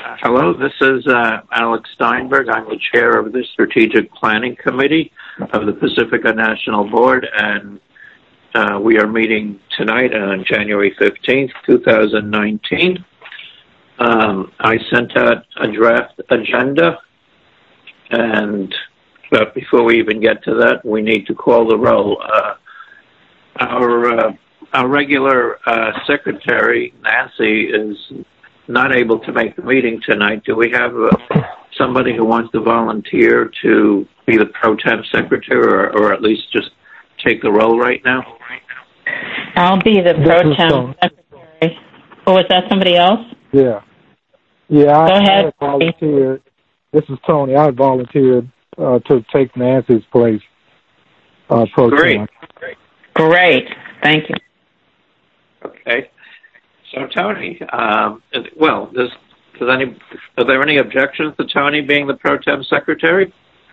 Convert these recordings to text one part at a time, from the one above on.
Hello, this is Alex Steinberg. I'm the chair of the Strategic Planning Committee of the Pacifica National Board, and we are meeting tonight on January 15th, 2019. I sent out a draft agenda, but before we even get to that, we need to call the roll. Our regular secretary, Nancy, is not able to make the meeting tonight. Do we have somebody who wants to volunteer to be the pro temp secretary, or at least just take the role right now? I'll be the pro temp secretary. Oh, was that somebody else? Yeah. Go ahead. I volunteered. This is Tony. I volunteered to take Nancy's place. Pro temp. Great. Thank you. Okay. So, Tony, are there any objections to Tony being the pro temp secretary?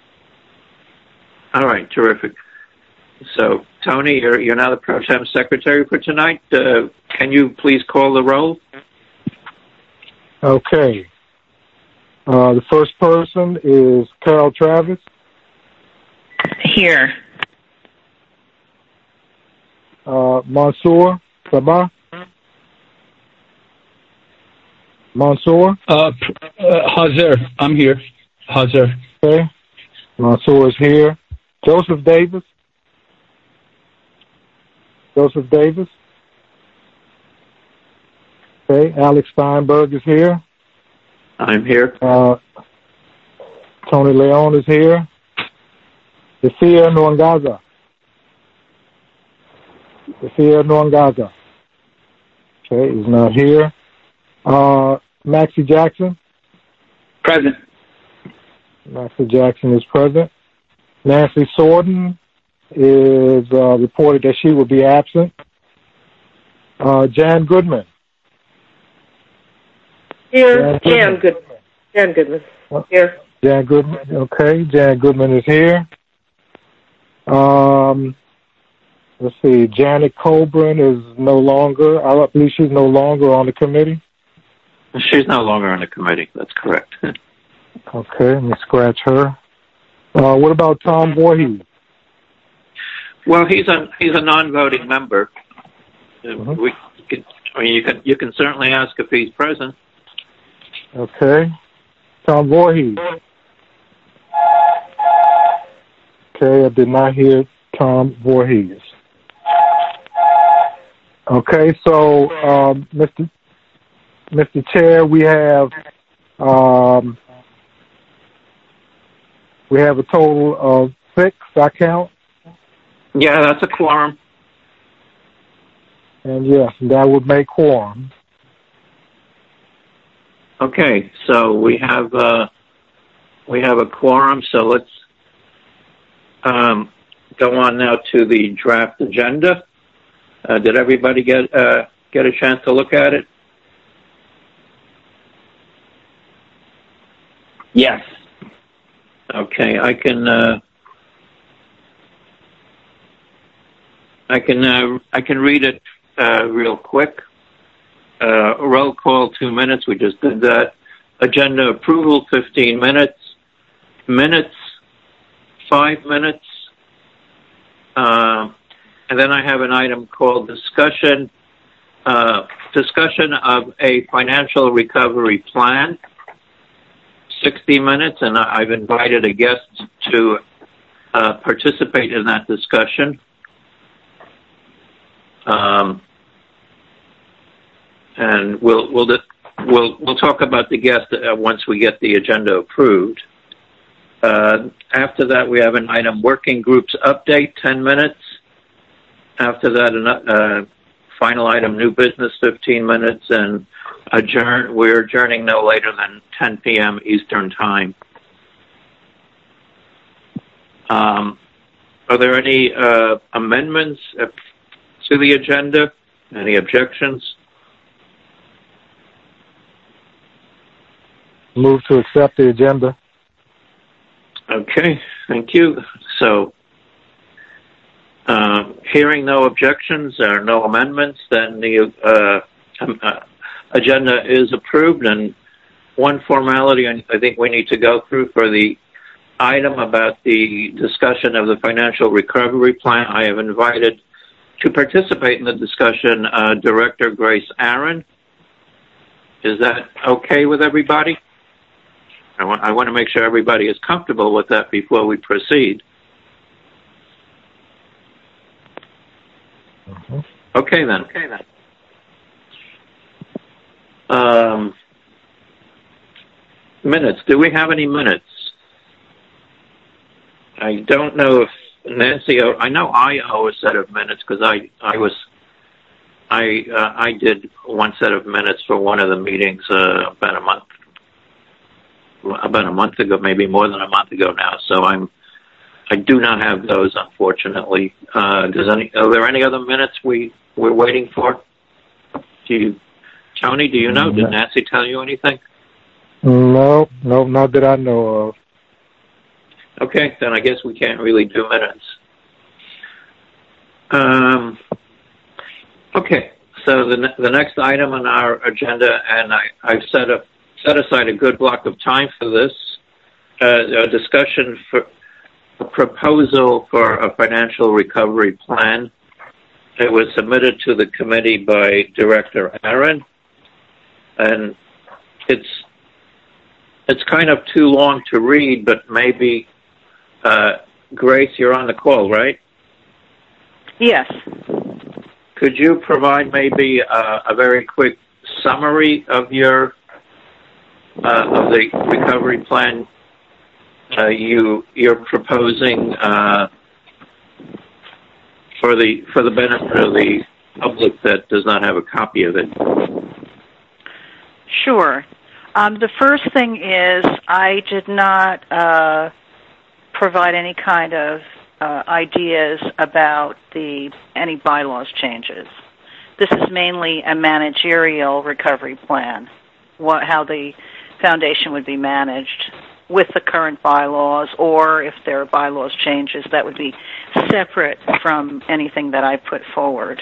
All right, terrific. So, Tony, you're now the pro temp secretary for tonight. Can you please call the roll? Okay. The first person is Carol Travis. Here. Mansour Sabah. Mansour? Hazir. I'm here. Hazir. Okay. Mansour is here. Joseph Davis? Joseph Davis? Okay. Alex Steinberg is here. I'm here. Tony Leon is here. Ifia Nwangaza. Ifia Nwangaza. Okay, he's not here. Maxie Jackson? Present. Maxie Jackson is present. Nancy Sorden is reported that she will be absent. Jan Goodman? Here. Jan Goodman. Jan Goodman. Here. Jan Goodman. Okay, Jan Goodman is here. Let's see. Janet Colburn is no longer. I believe she's no longer on the committee. She's no longer on the committee. That's correct. Okay, let me scratch her. What about Tom Voorhees? Well, he's a non-voting member. You can certainly ask if he's present. Okay, Tom Voorhees. Okay, I did not hear Tom Voorhees. Okay, so Mr. Chair, we have a total of 6, I count. Yeah, that's a quorum. And yes, that would make quorum. Okay, so we have a quorum. So let's go on now to the draft agenda. Did everybody get a chance to look at it? Yes. Okay, I can read it real quick. Roll call 2 minutes. We just did that. Agenda approval 15 minutes. Minutes 5 minutes. And then I have an item called discussion of a financial recovery plan. 60 minutes, and I've invited a guest to participate in that discussion. And we'll talk about the guest once we get the agenda approved. After that, we have an item working groups update, 10 minutes. After that, final item new business, 15 minutes, and we're adjourning no later than 10 p.m. Eastern Time. Are there any amendments to the agenda? Any objections? Move to accept the agenda. Okay, thank you. So, hearing no objections or no amendments, then the agenda is approved, and one formality I think we need to go through for the item about the discussion of the financial recovery plan. I have invited to participate in the discussion Director Grace Aaron. Is that okay with everybody? I want to make sure everybody is comfortable with that before we proceed. Okay then. Minutes. Do we have any minutes? I don't know if Nancy. I know I owe a set of minutes because I did one set of minutes for one of the meetings about a month ago, maybe more than a month ago now. So I do not have those, unfortunately. Are there any other minutes we're waiting for? Tony, do you know? Did Nancy tell you anything? No, not that I know of. Okay, then I guess we can't really do minutes. Okay, so the next item on our agenda, and I've set aside a good block of time for this, a discussion for a proposal for a financial recovery plan. It was submitted to the committee by Director Aaron, and it's kind of too long to read, but maybe, Grace, you're on the call, right? Yes. Could you provide maybe a very quick summary of of the recovery plan you're proposing for the benefit of the public that does not have a copy of it? Sure. The first thing is I did not provide any kind of ideas about any bylaws changes. This is mainly a managerial recovery plan, how the foundation would be managed with the current bylaws, or if there are bylaws changes, that would be separate from anything that I put forward.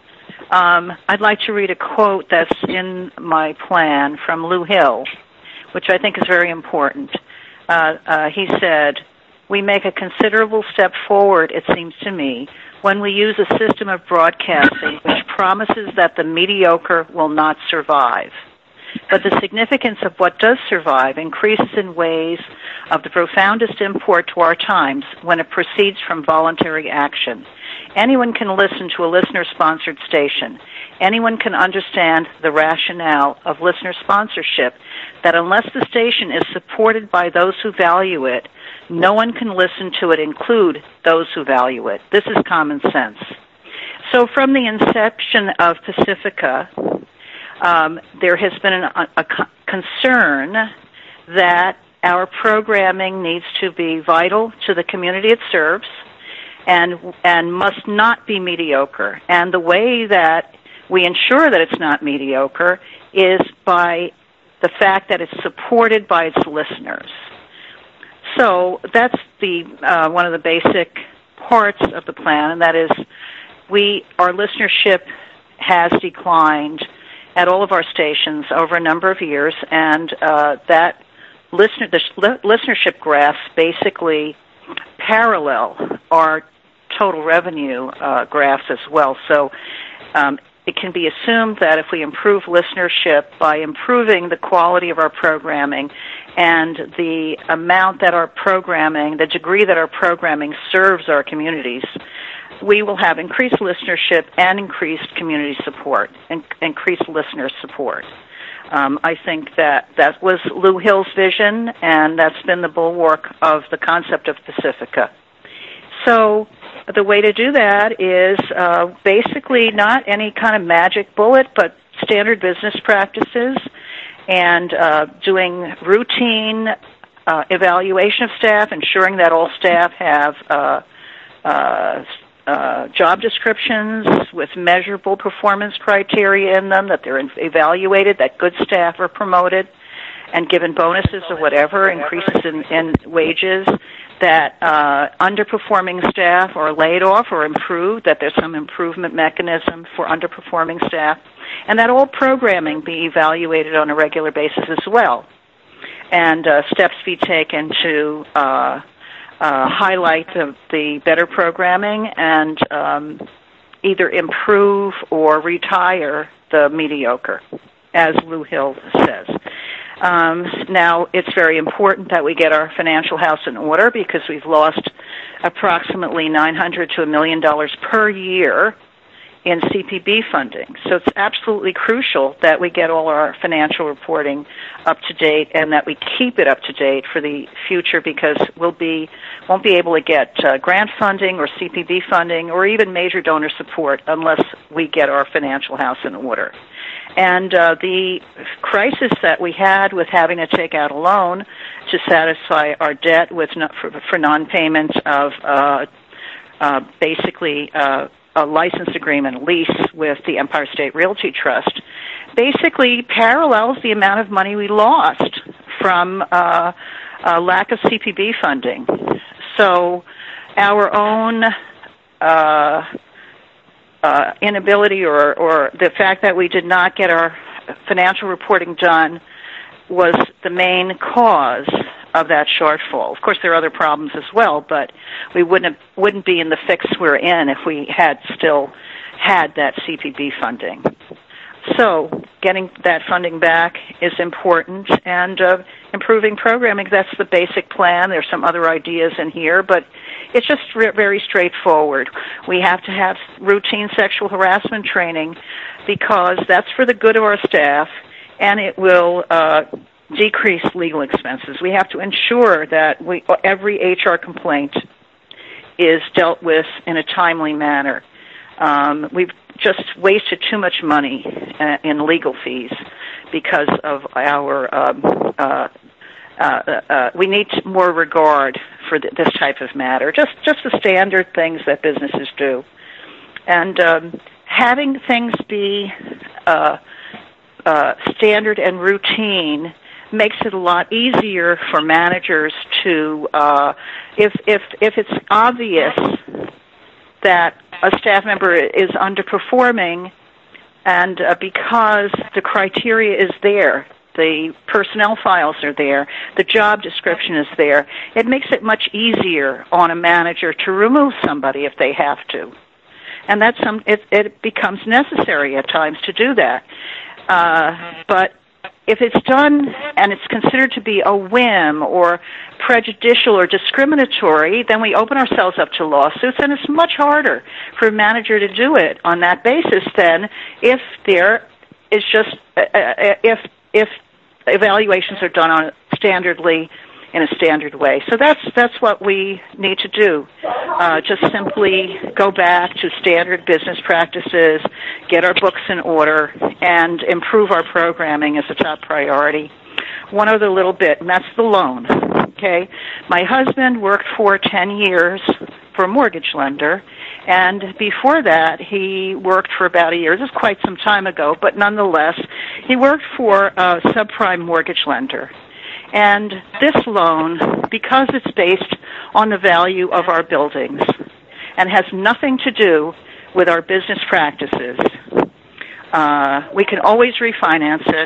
I'd like to read a quote that's in my plan from Lou Hill, which I think is very important. He said, "We make a considerable step forward, it seems to me, when we use a system of broadcasting which promises that the mediocre will not survive. But the significance of what does survive increases in ways of the profoundest import to our times when it proceeds from voluntary action. Anyone can listen to a listener-sponsored station. Anyone can understand the rationale of listener sponsorship, that unless the station is supported by those who value it, no one can listen to it include those who value it. This is common sense." So from the inception of Pacifica, there has been a concern that our programming needs to be vital to the community it serves and must not be mediocre. And the way that we ensure that it's not mediocre is by the fact that it's supported by its listeners. So that's one of the basic parts of the plan, and that is our listenership has declined at all of our stations over a number of years, and the listenership graphs basically parallel our total revenue graphs as well. So it can be assumed that if we improve listenership by improving the quality of our programming and the amount that our programming, the degree that our programming serves our communities, we will have increased listenership and increased community support, and increased listener support. I think that was Lou Hill's vision, and that's been the bulwark of the concept of Pacifica. So the way to do that is basically not any kind of magic bullet, but standard business practices and doing routine evaluation of staff, ensuring that all staff have job descriptions with measurable performance criteria in them, that they're evaluated, that good staff are promoted and given bonuses or whatever, increases in wages, that underperforming staff are laid off or improved, that there's some improvement mechanism for underperforming staff, and that all programming be evaluated on a regular basis as well. and steps be taken to highlight the better programming and either improve or retire the mediocre, as Lou Hill says. Now, it's very important that we get our financial house in order because we've lost approximately $900 to $1 million per year in CPB funding. So it's absolutely crucial that we get all our financial reporting up to date and that we keep it up to date for the future because won't be able to get grant funding or CPB funding or even major donor support unless we get our financial house in order. And the crisis that we had with having to take out a loan to satisfy our debt with for non-payment of basically a license agreement, lease with the Empire State Realty Trust, basically parallels the amount of money we lost from a lack of CPB funding. So our own inability or the fact that we did not get our financial reporting done was the main cause of that shortfall. Of course, there are other problems as well, but we wouldn't be in the fix we're in if we had still had that CPB funding. So getting that funding back is important, and improving programming, that's the basic plan. There's some other ideas in here, but it's just very straightforward. We have to have routine sexual harassment training because that's for the good of our staff, and it will decrease legal expenses. We have to ensure that every HR complaint is dealt with in a timely manner. We've just wasted too much money in legal fees because of our we need more regard for this type of matter, just the standard things that businesses do. And having things be standard and routine makes it a lot easier for managers to, if it's obvious that a staff member is underperforming, and because the criteria is there, the personnel files are there, the job description is there, it makes it much easier on a manager to remove somebody if they have to. And it becomes necessary at times to do that. But if it's done and it's considered to be a whim or prejudicial or discriminatory, then we open ourselves up to lawsuits, and it's much harder for a manager to do it on that basis than if there is just if evaluations are done standardly in a standard way. So that's what we need to do. Just simply go back to standard business practices, get our books in order, and improve our programming as a top priority. One other little bit, and that's the loan. Okay, my husband worked for 10 years for a mortgage lender, and before that he worked for about a year. This is quite some time ago, but nonetheless, he worked for a subprime mortgage lender. And this loan, because it's based on the value of our buildings and has nothing to do with our business practices, we can always refinance it.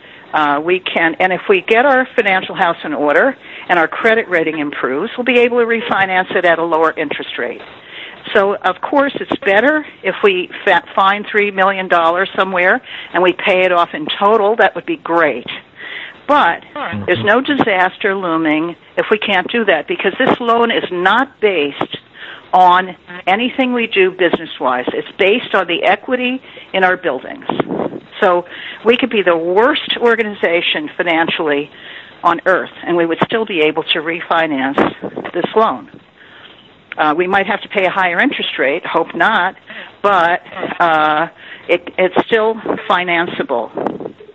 And if we get our financial house in order and our credit rating improves, we'll be able to refinance it at a lower interest rate. So, of course, it's better if we find $3 million somewhere and we pay it off in total. That would be great. But there's no disaster looming if we can't do that, because this loan is not based on anything we do business-wise. It's based on the equity in our buildings. So we could be the worst organization financially on earth, and we would still be able to refinance this loan. We might have to pay a higher interest rate, hope not, but it's still financeable.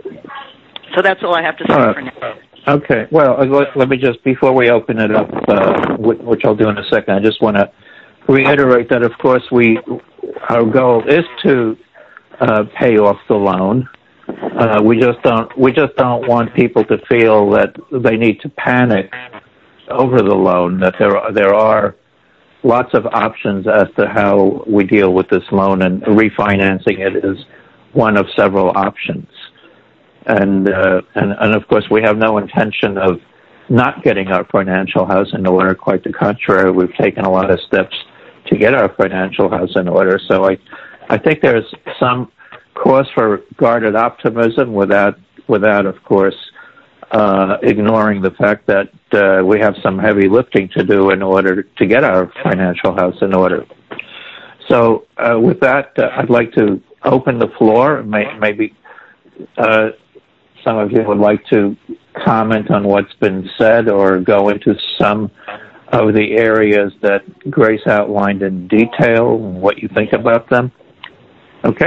So that's all I have to say for now. Okay. Well, let me just, before we open it up, which I'll do in a second, I just want to reiterate that, of course, our goal is to pay off the loan. We just don't want people to feel that they need to panic over the loan. That there are lots of options as to how we deal with this loan, and refinancing it is one of several options. and of course, we have no intention of not getting our financial house in order. Quite the contrary, we've taken a lot of steps to get our financial house in order. So I think there's some cause for guarded optimism without of course, ignoring the fact that we have some heavy lifting to do in order to get our financial house in order. So with that, I'd like to open the floor. Maybe some of you would like to comment on what's been said or go into some of the areas that Grace outlined in detail and what you think about them. Okay?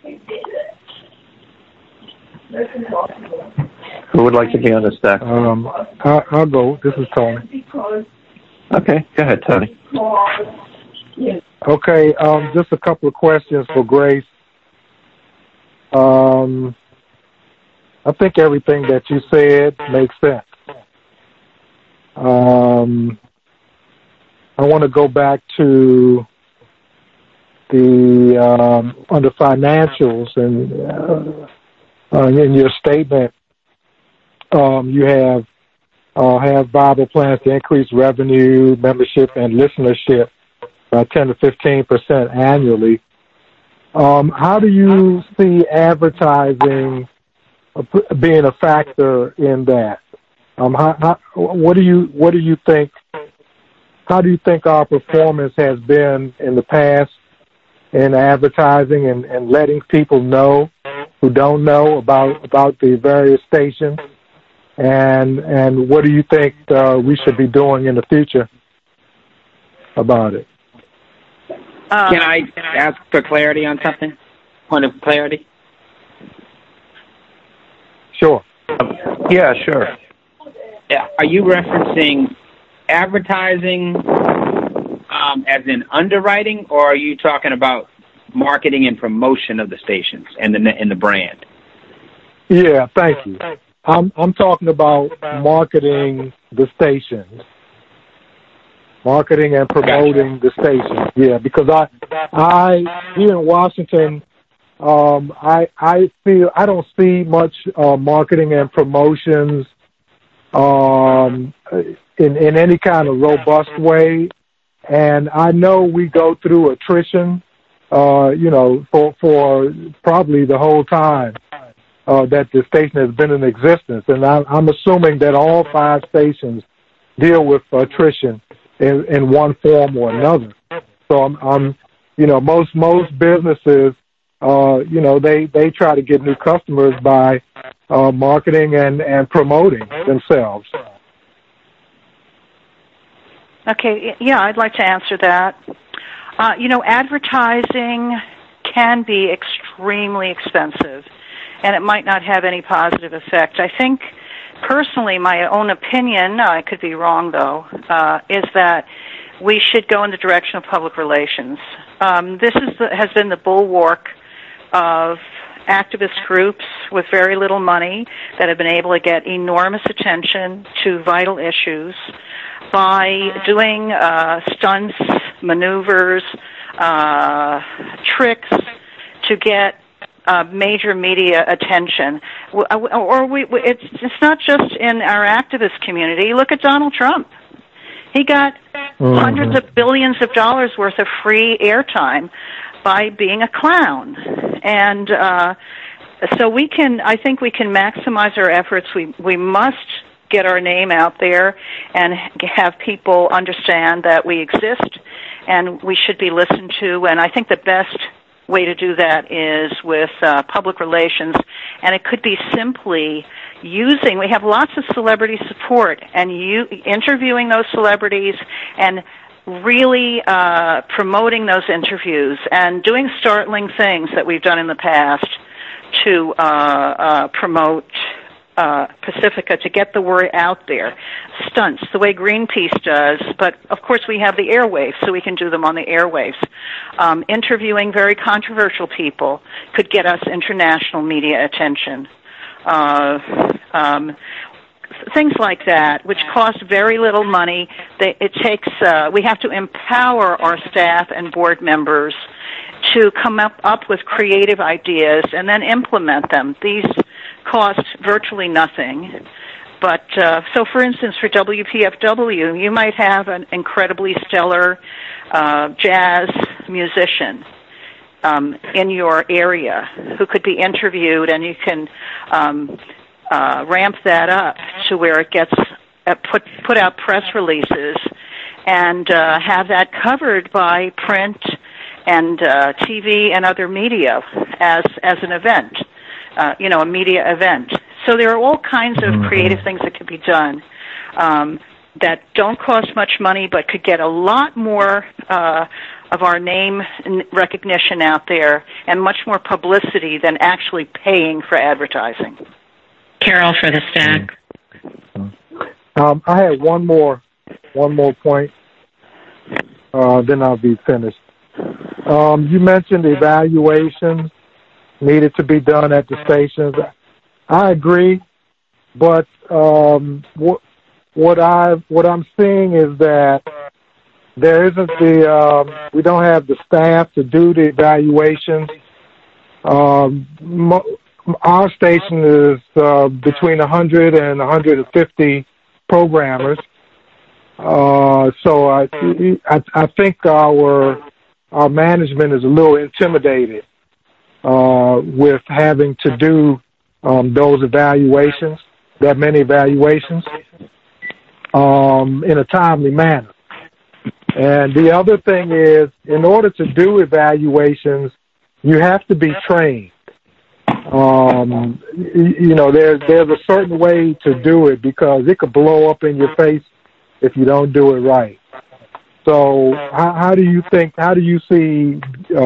Who would like to be on the stack? I'll go. This is Tony. Okay, go ahead, Tony. Okay, just a couple of questions for Grace. I think everything that you said makes sense. I want to go back to the under financials, and in your statement, you have Bible plans to increase revenue, membership, and listenership by 10 to 15% annually. How do you see advertising being a factor in that? What do you think? How do you think our performance has been in the past in advertising and letting people know who don't know about the various stations? And what do you think we should be doing in the future about it? Can I ask for clarity on something? Point of clarity? Sure. Yeah, sure. Are you referencing advertising as in underwriting, or are you talking about marketing and promotion of the stations and the brand? Yeah, thank you. I'm talking about marketing the stations. Marketing and promoting the station. Yeah, because I here in Washington, I feel I don't see much marketing and promotions in any kind of robust way, and I know we go through attrition, for probably the whole time that the station has been in existence, and I'm assuming that all 5 stations deal with attrition in one form or another. So I'm most businesses, they try to get new customers by marketing and promoting themselves. Okay, yeah, I'd like to answer that. Advertising can be extremely expensive, and it might not have any positive effect. I think, personally, my own opinion, I could be wrong though, is that we should go in the direction of public relations. This has been the bulwark of activist groups with very little money that have been able to get enormous attention to vital issues by doing stunts, maneuvers, tricks to get major media attention. It's not just in our activist community. Look at Donald Trump. He got hundreds of billions of dollars worth of free airtime by being a clown. And so I think we can maximize our efforts. We must get our name out there and have people understand that we exist and we should be listened to. And I think the best way to do that is with public relations, and it could be simply we have lots of celebrity support, and interviewing those celebrities and really promoting those interviews and doing startling things that we've done in the past to promote Pacifica, to get the word out there. Stunts, the way Greenpeace does, but of course we have the airwaves, so we can do them on the airwaves. Interviewing very controversial people could get us international media attention. Things like that, which cost very little money. We have to empower our staff and board members to come up with creative ideas and then implement them. These cost virtually nothing. But, so for instance, for WPFW, you might have an incredibly stellar jazz musician in your area who could be interviewed, and you can ramp that up to where it gets put out press releases and have that covered by print and TV and other media as an event, a media event. So there are all kinds of creative things that could be done that don't cost much money but could get a lot more of our name recognition out there and much more publicity than actually paying for advertising. Carol for the stack. I had one more point, then I'll be finished. You mentioned evaluations needed to be done at the stations. I agree, but what I'm seeing is that there isn't we don't have the staff to do the evaluations. Our station is between 100 and 150 programmers. So I think our management is a little intimidated with having to do those evaluations, that many evaluations, in a timely manner. And the other thing is, in order to do evaluations, you have to be trained. There's a certain way to do it because it could blow up in your face if you don't do it right. So how do you see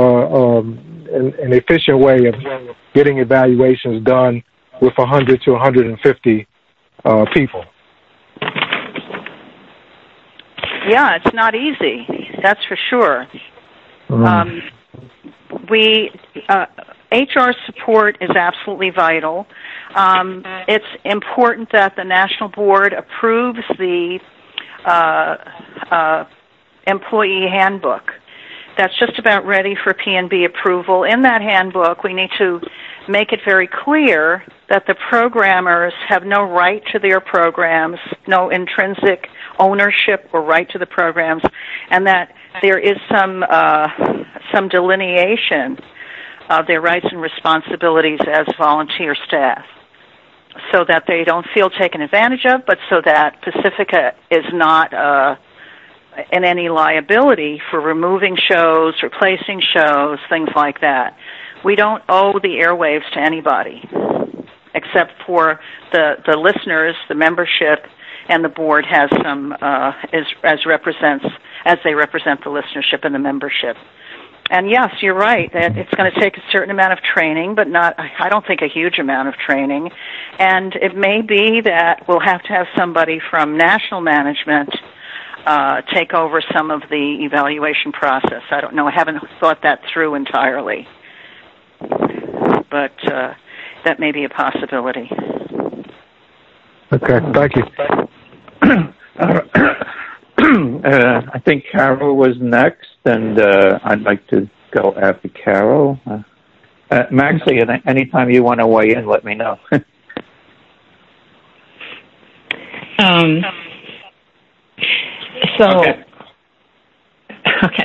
an efficient way of getting evaluations done with 100 to 150 people? Yeah, it's not easy. That's for sure. HR support is absolutely vital. It's important that the National Board approves the employee handbook. That's just about ready for P&B approval. In that handbook, we need to make it very clear that the programmers have no right to their programs, no intrinsic ownership or right to the programs, and that there is some delineation of their rights and responsibilities as volunteer staff, so that they don't feel taken advantage of, but so that Pacifica is not in any liability for removing shows, replacing shows, things like that. We don't owe the airwaves to anybody, except for the listeners, the membership, and the board has some as they represent the listenership and the membership. And yes, you're right that it's going to take a certain amount of training, but I don't think a huge amount of training. And it may be that we'll have to have somebody from national management take over some of the evaluation process. I don't know. I haven't thought that through entirely. But that may be a possibility. Okay, thank you. I think Carol was next, and I'd like to go after Carol. Maxie, anytime you want to weigh in, let me know. Okay.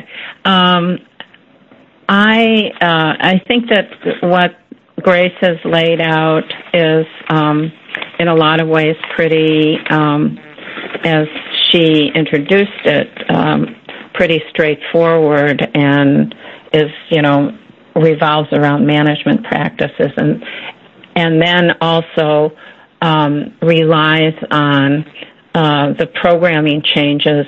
I think that what Grace has laid out is, in a lot of ways, pretty, as she introduced it, pretty straightforward and is, revolves around management practices and then also relies on the programming changes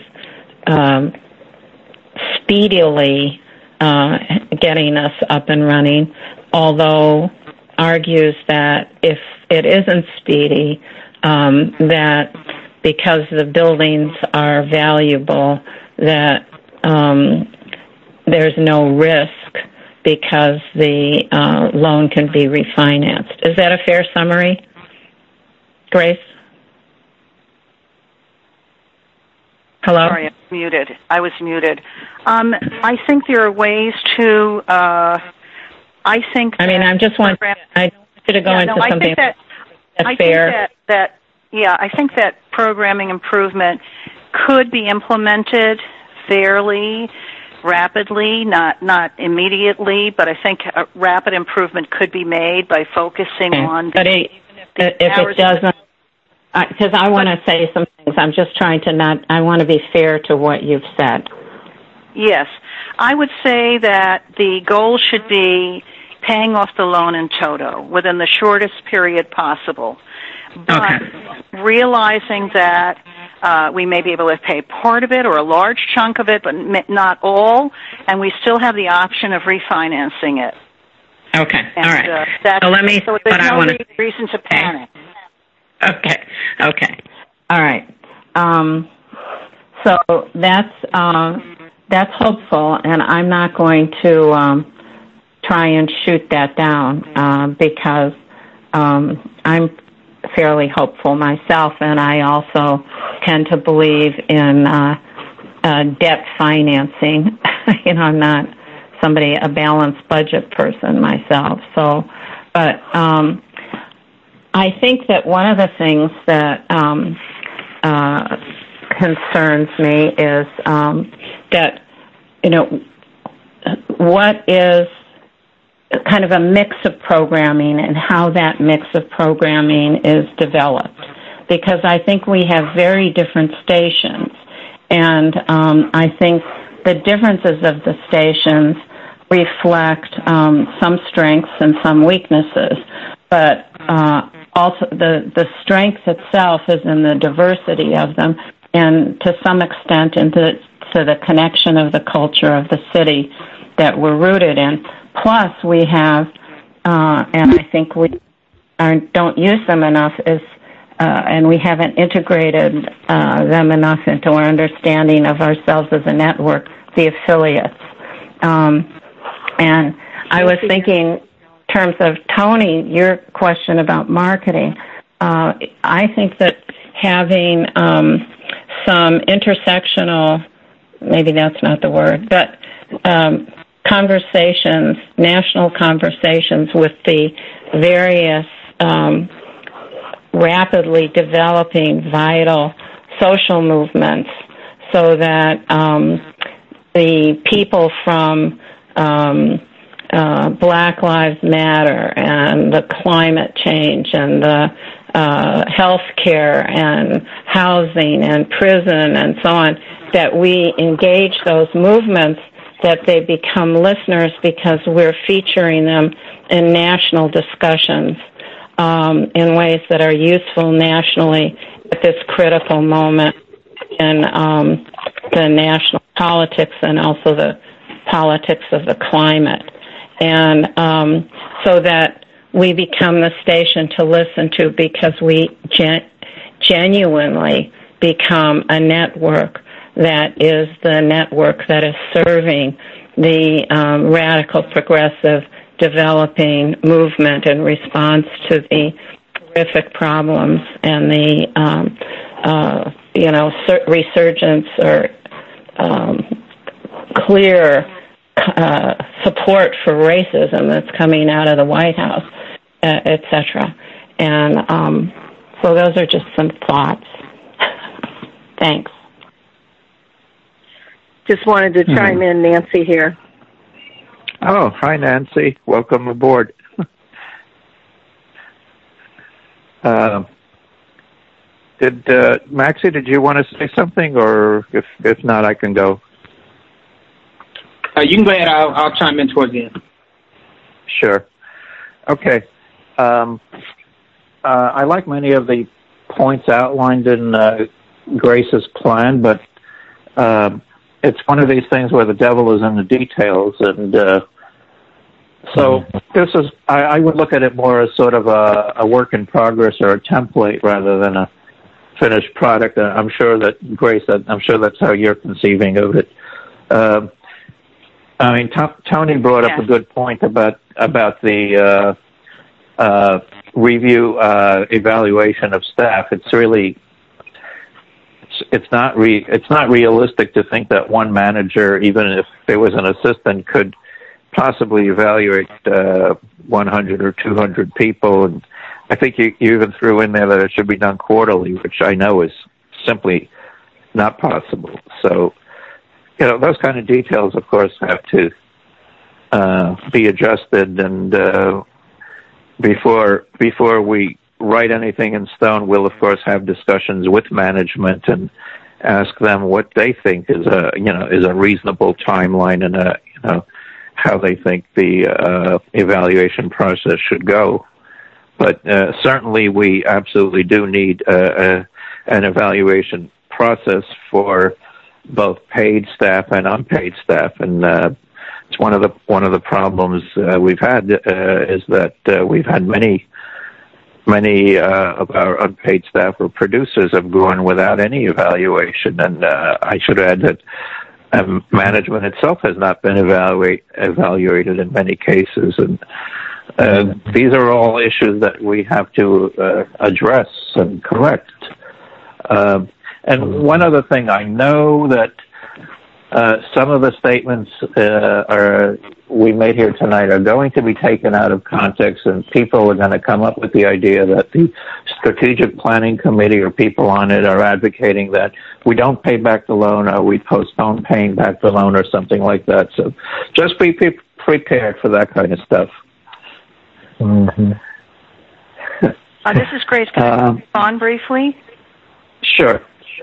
speedily getting us up and running, although argues that if it isn't speedy, that because the buildings are valuable, that there's no risk because the loan can be refinanced. Is that a fair summary, Grace? Hello? Sorry, I was muted. I think there are ways to. I just want. I don't want you to go into something. That's fair. I think that programming improvement could be implemented fairly rapidly, not immediately, but I think a rapid improvement could be made by focusing on. But if it doesn't, because I want to say some things, I'm just trying to I want to be fair to what you've said. Yes, I would say that the goal should be paying off the loan in toto within the shortest period possible. But realizing that we may be able to pay part of it or a large chunk of it, but not all, and we still have the option of refinancing it. Okay, and, all right. So let me. So there's no reason to panic. Okay. All right. So that's hopeful, and I'm not going to try and shoot that down because I'm fairly hopeful myself, and I also tend to believe in debt financing. I'm not a balanced budget person myself. So, but I think that one of the things that concerns me is that, what is kind of a mix of programming and how that mix of programming is developed. Because I think we have very different stations, and I think the differences of the stations reflect some strengths and some weaknesses, but also the strength itself is in the diversity of them, and to some extent into the connection of the culture of the city that we're rooted in. Plus, we have, and I think we don't use them enough, and we haven't integrated them enough into our understanding of ourselves as a network, the affiliates. And I was thinking, in terms of Tony, your question about marketing, I think that having some intersectional, maybe that's not the word, but conversations, national conversations with the various rapidly developing vital social movements, so that the people from Black Lives Matter and the climate change and the health care and housing and prison and so on, that we engage those movements, that they become listeners because we're featuring them in national discussions in ways that are useful nationally at this critical moment in the national politics and also the politics of the climate. And so that we become the station to listen to, because we genuinely become a network that is the network that is serving the radical, progressive, developing movement in response to the horrific problems and the, resurgence or clear support for racism that's coming out of the White House, etc. And so those are just some thoughts. Thanks. Just wanted to chime in, Nancy here. Oh, hi, Nancy. Welcome aboard. Maxie, did you want to say something, or if not, I can go? You can go ahead. I'll chime in towards the end. Sure. Okay. I like many of the points outlined in Grace's plan, but it's one of these things where the devil is in the details, and so this is. I would look at it more as sort of a work in progress or a template rather than a finished product. I'm sure that Grace, I'm sure that's how you're conceiving of it. I mean, Tony brought up a good point about the review evaluation of staff. It's really it's not realistic to think that one manager, even if there was an assistant, could possibly evaluate 100 or 200 people. And I think you even threw in there that it should be done quarterly, which I know is simply not possible. So, those kind of details, of course, have to be adjusted, and before we write anything in stone, we'll of course have discussions with management and ask them what they think is a reasonable timeline and how they think the evaluation process should go. But certainly, we absolutely do need an evaluation process for both paid staff and unpaid staff, and it's one of the problems we've had is that we've had many of our unpaid staff or producers have gone without any evaluation, and I should add that management itself has not been evaluated in many cases, and these are all issues that we have to address and correct. And one other thing, I know that some of the statements we made here tonight are going to be taken out of context, and people are going to come up with the idea that the strategic planning committee or people on it are advocating that we don't pay back the loan or we postpone paying back the loan or something like that. So just be prepared for that kind of stuff. Mm-hmm. This is Grace. Can I respond briefly? Sure.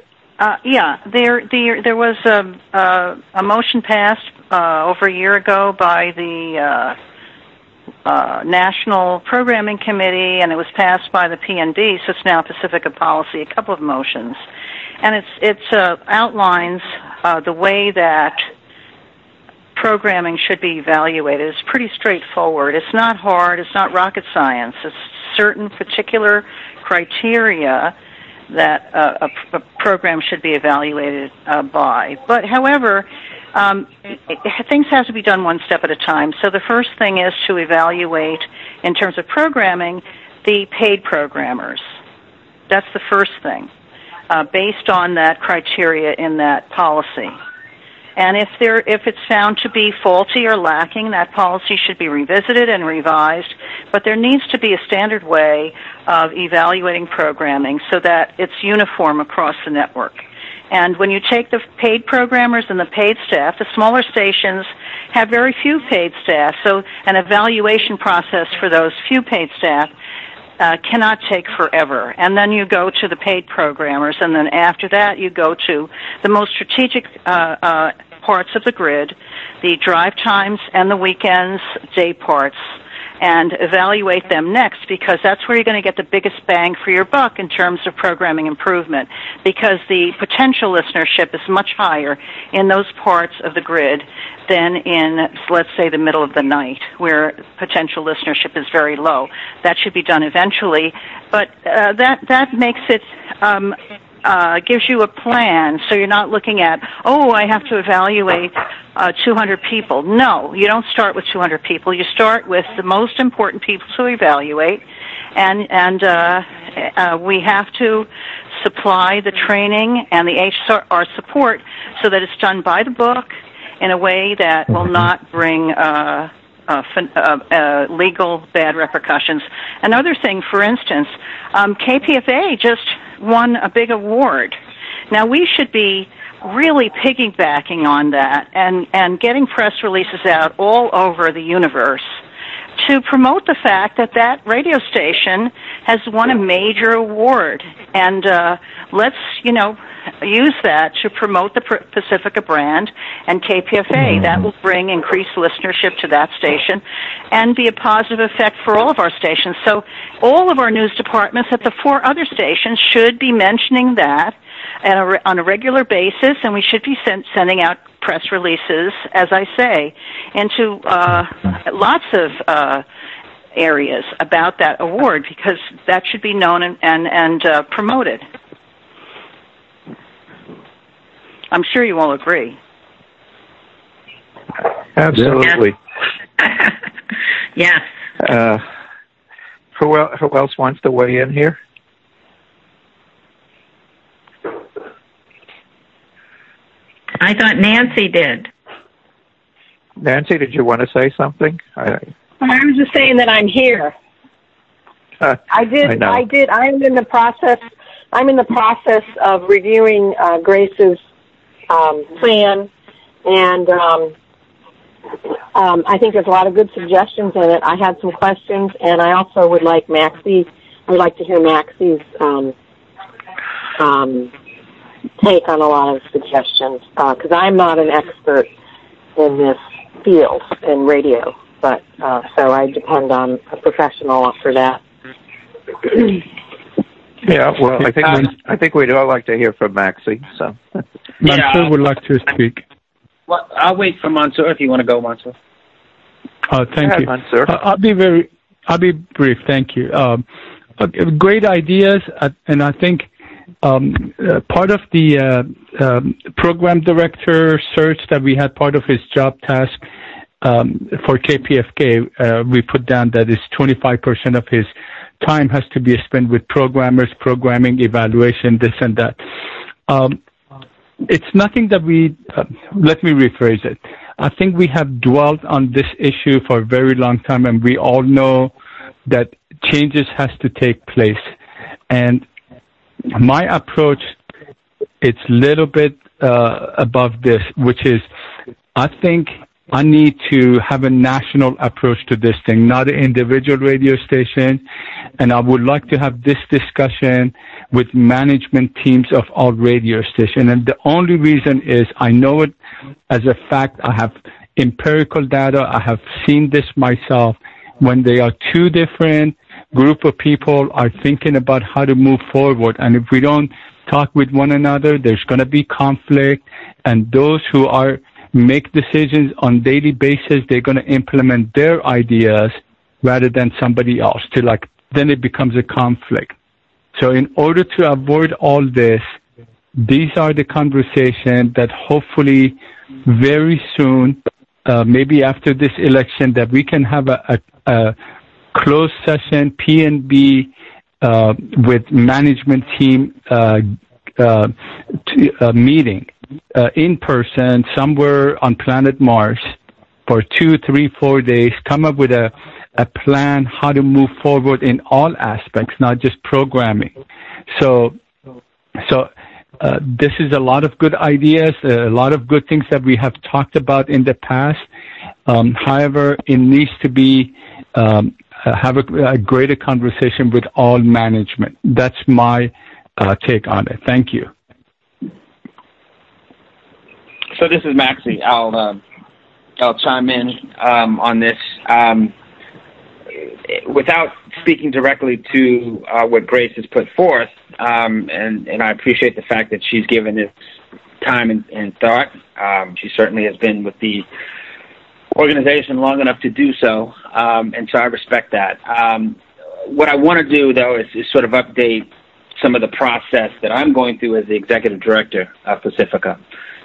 There was a motion passed over a year ago by the National Programming Committee, and it was passed by the PNB, so it's now Pacifica Policy, a couple of motions. And it outlines the way that programming should be evaluated. It's pretty straightforward. It's not hard. It's not rocket science. It's certain particular criteria that a program should be evaluated by. But, however, things have to be done one step at a time. So the first thing is to evaluate, in terms of programming, the paid programmers. That's the first thing, based on that criteria in that policy. And if it's found to be faulty or lacking, that policy should be revisited and revised. But there needs to be a standard way of evaluating programming so that it's uniform across the network. And when you take the paid programmers and the paid staff, the smaller stations have very few paid staff, so an evaluation process for those few paid staff cannot take forever. And then you go to the paid programmers, and then after that you go to the most strategic parts of the grid, the drive times and the weekends, day parts, and evaluate them next, because that's where you're going to get the biggest bang for your buck in terms of programming improvement, because the potential listenership is much higher in those parts of the grid than in, let's say, the middle of the night, where potential listenership is very low. That should be done eventually, but that makes it gives you a plan, so you're not looking at, I have to evaluate 200 people. No, you don't start with 200 people. You start with the most important people to evaluate, and we have to supply the training and the HR support so that it's done by the book in a way that will not bring legal bad repercussions. Another thing, for instance, KPFA just won a big award. Now, we should be really piggybacking on that and getting press releases out all over the universe to promote the fact that that radio station has won a major award. And let's, use that to promote the Pacifica brand and KPFA. That will bring increased listenership to that station and be a positive effect for all of our stations. So all of our news departments at the 4 other stations should be mentioning that on a regular basis, and we should be sending out press releases, as I say, into lots of areas about that award, because that should be known and promoted. I'm sure you all agree. Absolutely. Yes. Who else wants to weigh in here? I thought Nancy did. Nancy, did you want to say something? I was just saying that I'm here. I did. I'm in the process of reviewing Grace's plan, and I think there's a lot of good suggestions in it. I had some questions, and I also would like to hear Maxie's take on a lot of suggestions, because I'm not an expert in this field in radio, but so I depend on a professional for that. Yeah, well, I think we'd all like to hear from Maxie. So, Mansoor would like to speak. Well, I'll wait for Mansoor if you want to go, Mansoor. Thank you. Mansoor. I'll be brief. Thank you. Great ideas, and I think part of the program director search that we had, part of his job task for KPFK, we put down that it's 25% of his time has to be spent with programmers, programming, evaluation, this and that. It's nothing that let me rephrase it. I think we have dwelt on this issue for a very long time, and we all know that changes has to take place. And my approach, it's a little bit above this, which is I think I need to have a national approach to this thing, not an individual radio station. And I would like to have this discussion with management teams of all radio stations. And the only reason is I know it as a fact. I have empirical data. I have seen this myself. When they are two different group of people are thinking about how to move forward, and if we don't talk with one another, there's going to be conflict, and those who make decisions on daily basis, they're going to implement their ideas rather than somebody else. Then it becomes a conflict. So in order to avoid all this, these are the conversations that hopefully very soon, maybe after this election, that we can have a closed session P&B with management team meeting in person somewhere on planet Mars for 2, 3, 4 days, come up with a plan how to move forward in all aspects, not just programming. So this is a lot of good ideas, a lot of good things that we have talked about in the past. However, it needs to be have a greater conversation with all management. That's my take on it. Thank you. So this is Maxie. I'll chime in on this. Without speaking directly to what Grace has put forth, and I appreciate the fact that she's given this time and thought. She certainly has been with the organization long enough to do so, and so I respect that. What I want to do, though, is sort of update some of the process that I'm going through as the executive director of Pacifica,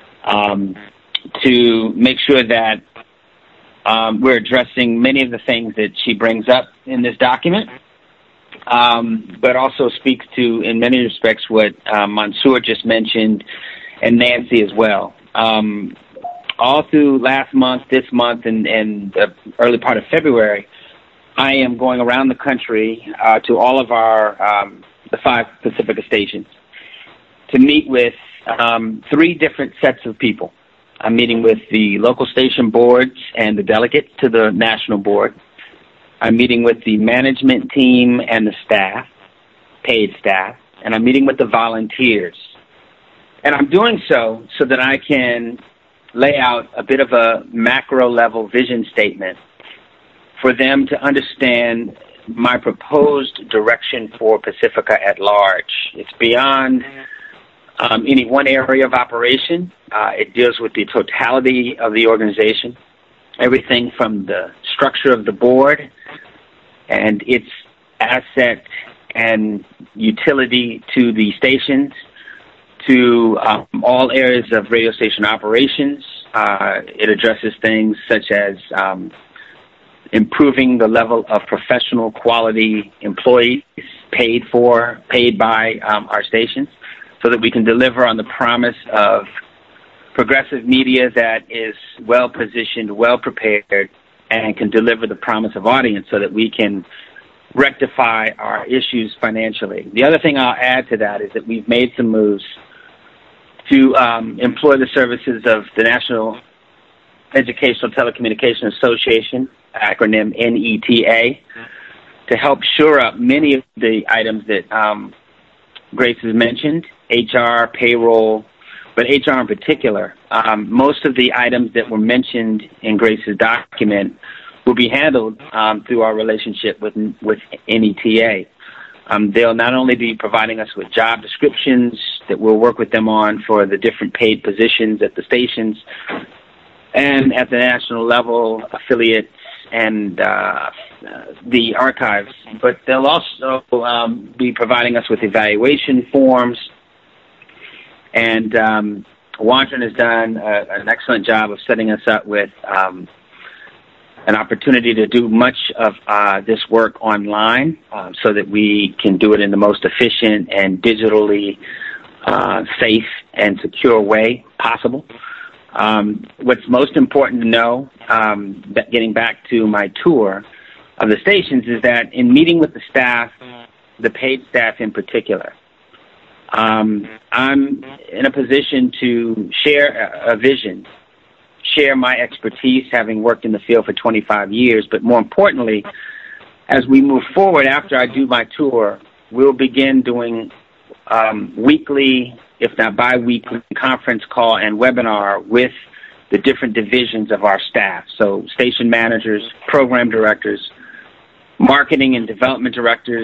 to make sure that we're addressing many of the things that she brings up in this document, but also speaks to, in many respects, what Mansoor just mentioned, and Nancy as well. All through last month, this month, and the early part of February, I am going around the country to all of our the 5 Pacifica stations to meet with 3 different sets of people. I'm meeting with the local station boards and the delegates to the national board. I'm meeting with the management team and the staff, paid staff, and I'm meeting with the volunteers. And I'm doing so that I can lay out a bit of a macro-level vision statement for them to understand my proposed direction for Pacifica at large. It's beyond any one area of operation. It deals with the totality of the organization, everything from the structure of the board and its asset and utility to the stations, to all areas of radio station operations. It addresses things such as improving the level of professional quality employees paid by our stations, so that we can deliver on the promise of progressive media that is well-positioned, well-prepared, and can deliver the promise of audience, so that we can rectify our issues financially. The other thing I'll add to that is that we've made some moves to employ the services of the National Educational Telecommunications Association, acronym NETA, to help shore up many of the items that Grace has mentioned, HR, payroll, but HR in particular. Most of the items that were mentioned in Grace's document will be handled through our relationship with NETA. They'll not only be providing us with job descriptions that we'll work with them on for the different paid positions at the stations and at the national level, affiliates, and the archives, but they'll also be providing us with evaluation forms. And Wandron has done an excellent job of setting us up with an opportunity to do much of this work online so that we can do it in the most efficient and digitally safe and secure way possible. What's most important to know, getting back to my tour of the stations, is that in meeting with the staff, the paid staff in particular, I'm in a position to share a vision, share my expertise, having worked in the field for 25 years, but more importantly, as we move forward after I do my tour, we'll begin doing weekly, if not bi-weekly, conference call and webinar with the different divisions of our staff. So station managers, program directors, marketing and development directors,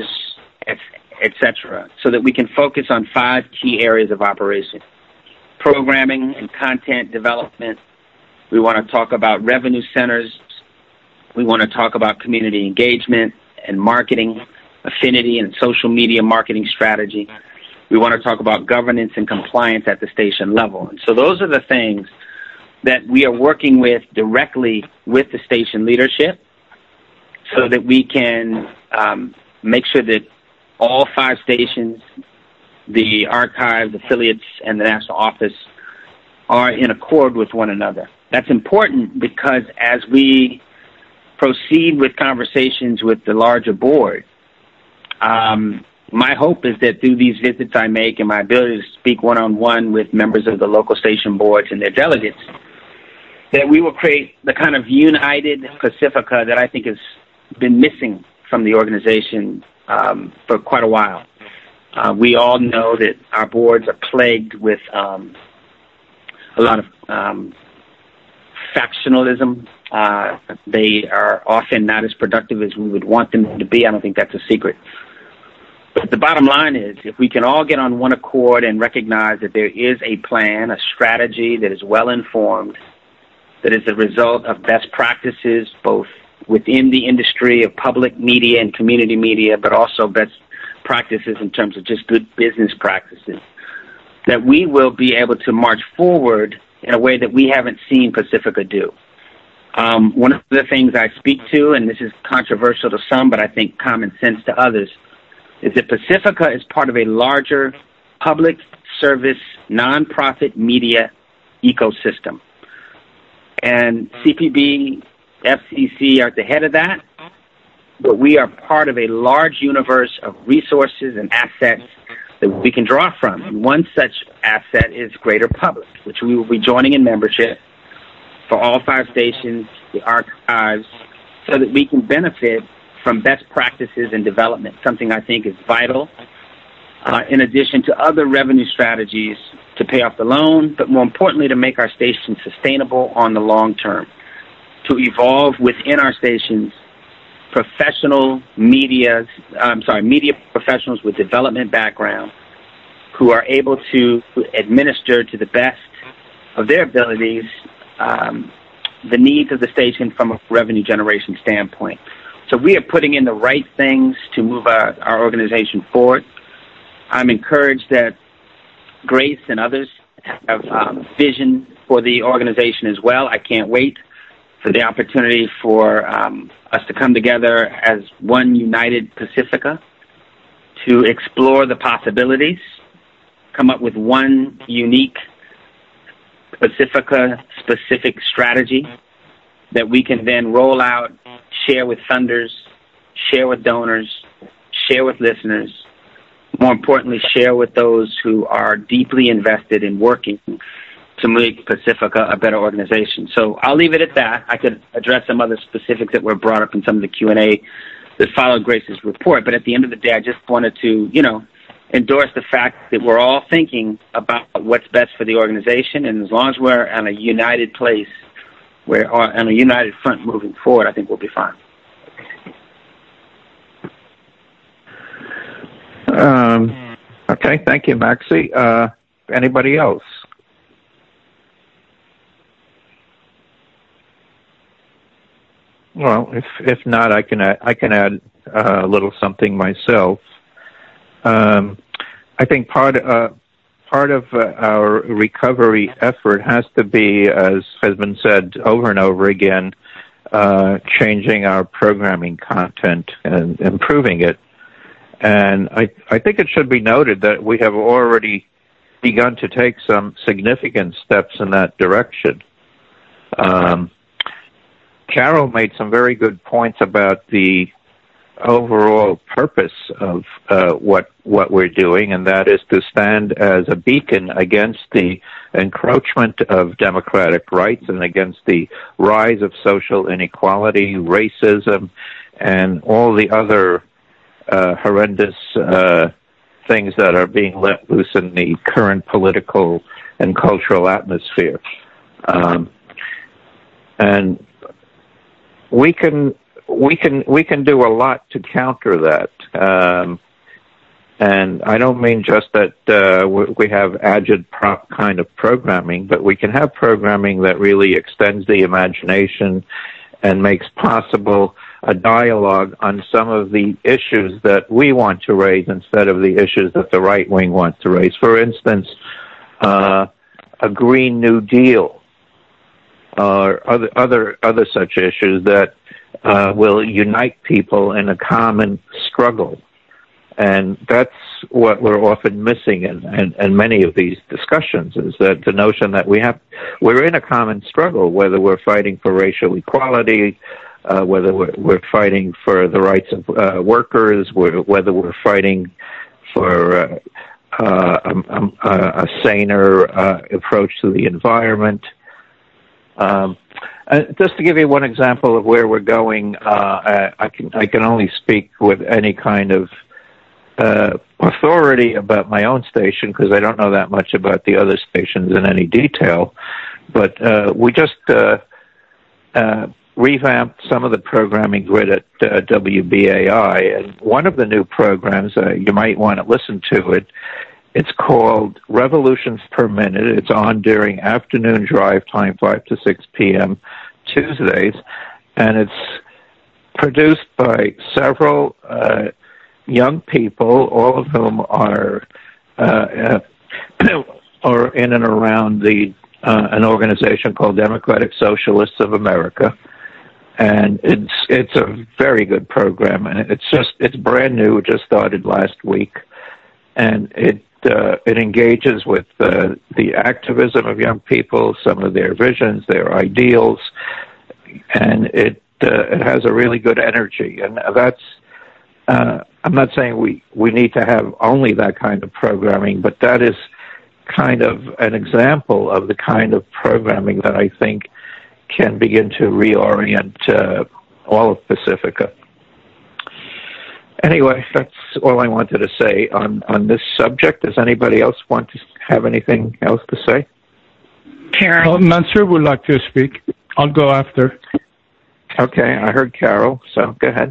etc., so that we can focus on 5 key areas of operation: programming and content development. We want to talk about revenue centers. We want to talk about community engagement and marketing, affinity and social media marketing strategy. We want to talk about governance and compliance at the station level. And so those are the things that we are working with directly with the station leadership so that we can make sure that all 5 stations, the archives, affiliates, and the national office are in accord with one another. That's important because as we proceed with conversations with the larger board, my hope is that through these visits I make and my ability to speak one-on-one with members of the local station boards and their delegates, that we will create the kind of united Pacifica that I think has been missing from the organization for quite a while. We all know that our boards are plagued with a lot of factionalism. They are often not as productive as we would want them to be. I don't think that's a secret. But the bottom line is, if we can all get on one accord and recognize that there is a plan, a strategy that is well-informed, that is a result of best practices both within the industry of public media and community media, but also best practices in terms of just good business practices, that we will be able to march forward in a way that we haven't seen Pacifica do. One of the things I speak to, and this is controversial to some, but I think common sense to others, is that Pacifica is part of a larger public service nonprofit media ecosystem. And CPB, FCC are at the head of that, but we are part of a large universe of resources and assets that we can draw from. And one such asset is Greater Public, which we will be joining in membership for all 5 stations, the archives, so that we can benefit from best practices and development, something I think is vital, in addition to other revenue strategies to pay off the loan, but more importantly, to make our stations sustainable on the long term, to evolve within our stations media professionals with development background who are able to administer to the best of their abilities the needs of the station from a revenue generation standpoint. So we are putting in the right things to move our organization forward. I'm encouraged that Grace and others have vision for the organization as well. I can't wait for the opportunity for us to come together as one united Pacifica to explore the possibilities, come up with one unique Pacifica-specific strategy that we can then roll out, share with funders, share with donors, share with listeners, more importantly, share with those who are deeply invested in working to make Pacifica a better organization. So I'll leave it at that. I could address some other specifics that were brought up in some of the Q&A that followed Grace's report. But at the end of the day, I just wanted to, endorse the fact that we're all thinking about what's best for the organization. And as long as we're on a united place, we're on a united front moving forward, I think we'll be fine. Okay, thank you, Maxie. Anybody else? Well, if not, I can add a little something myself. I think part of our recovery effort has to be, as has been said over and over again, changing our programming content and improving it. And I think it should be noted that we have already begun to take some significant steps in that direction. Carol made some very good points about the overall purpose of what we're doing, and that is to stand as a beacon against the encroachment of democratic rights and against the rise of social inequality, racism, and all the other horrendous things that are being let loose in the current political and cultural atmosphere. And we can do a lot to counter that. And I don't mean just that we have agitprop kind of programming, but we can have programming that really extends the imagination and makes possible a dialogue on some of the issues that we want to raise instead of the issues that the right wing wants to raise. For instance, a Green New Deal or other such issues that will unite people in a common struggle. And that's what we're often missing in many of these discussions, is that the notion that we're in a common struggle, whether we're fighting for racial equality, whether we're fighting for the rights of workers, whether we're fighting for a saner approach to the environment. Just to give you one example of where we're going, I can only speak with any kind of authority about my own station because I don't know that much about the other stations in any detail. But we just revamped some of the programming grid at WBAI, and one of the new programs, you might want to listen to it. It's called Revolutions Per Minute. It's on during afternoon drive time, 5 to 6 p.m. Tuesdays, and it's produced by several young people, all of whom are in and around an organization called Democratic Socialists of America. And it's a very good program, and it's brand new. It just started last week, and it engages with the activism of young people, some of their visions, their ideals, and it has a really good energy. And that's I'm not saying we need to have only that kind of programming, but that is kind of an example of the kind of programming that I think can begin to reorient all of Pacifica. Anyway, that's all I wanted to say on this subject. Does anybody else want to have anything else to say? Carol. Mansour would like to speak. I'll go after. Okay, I heard Carol, so go ahead.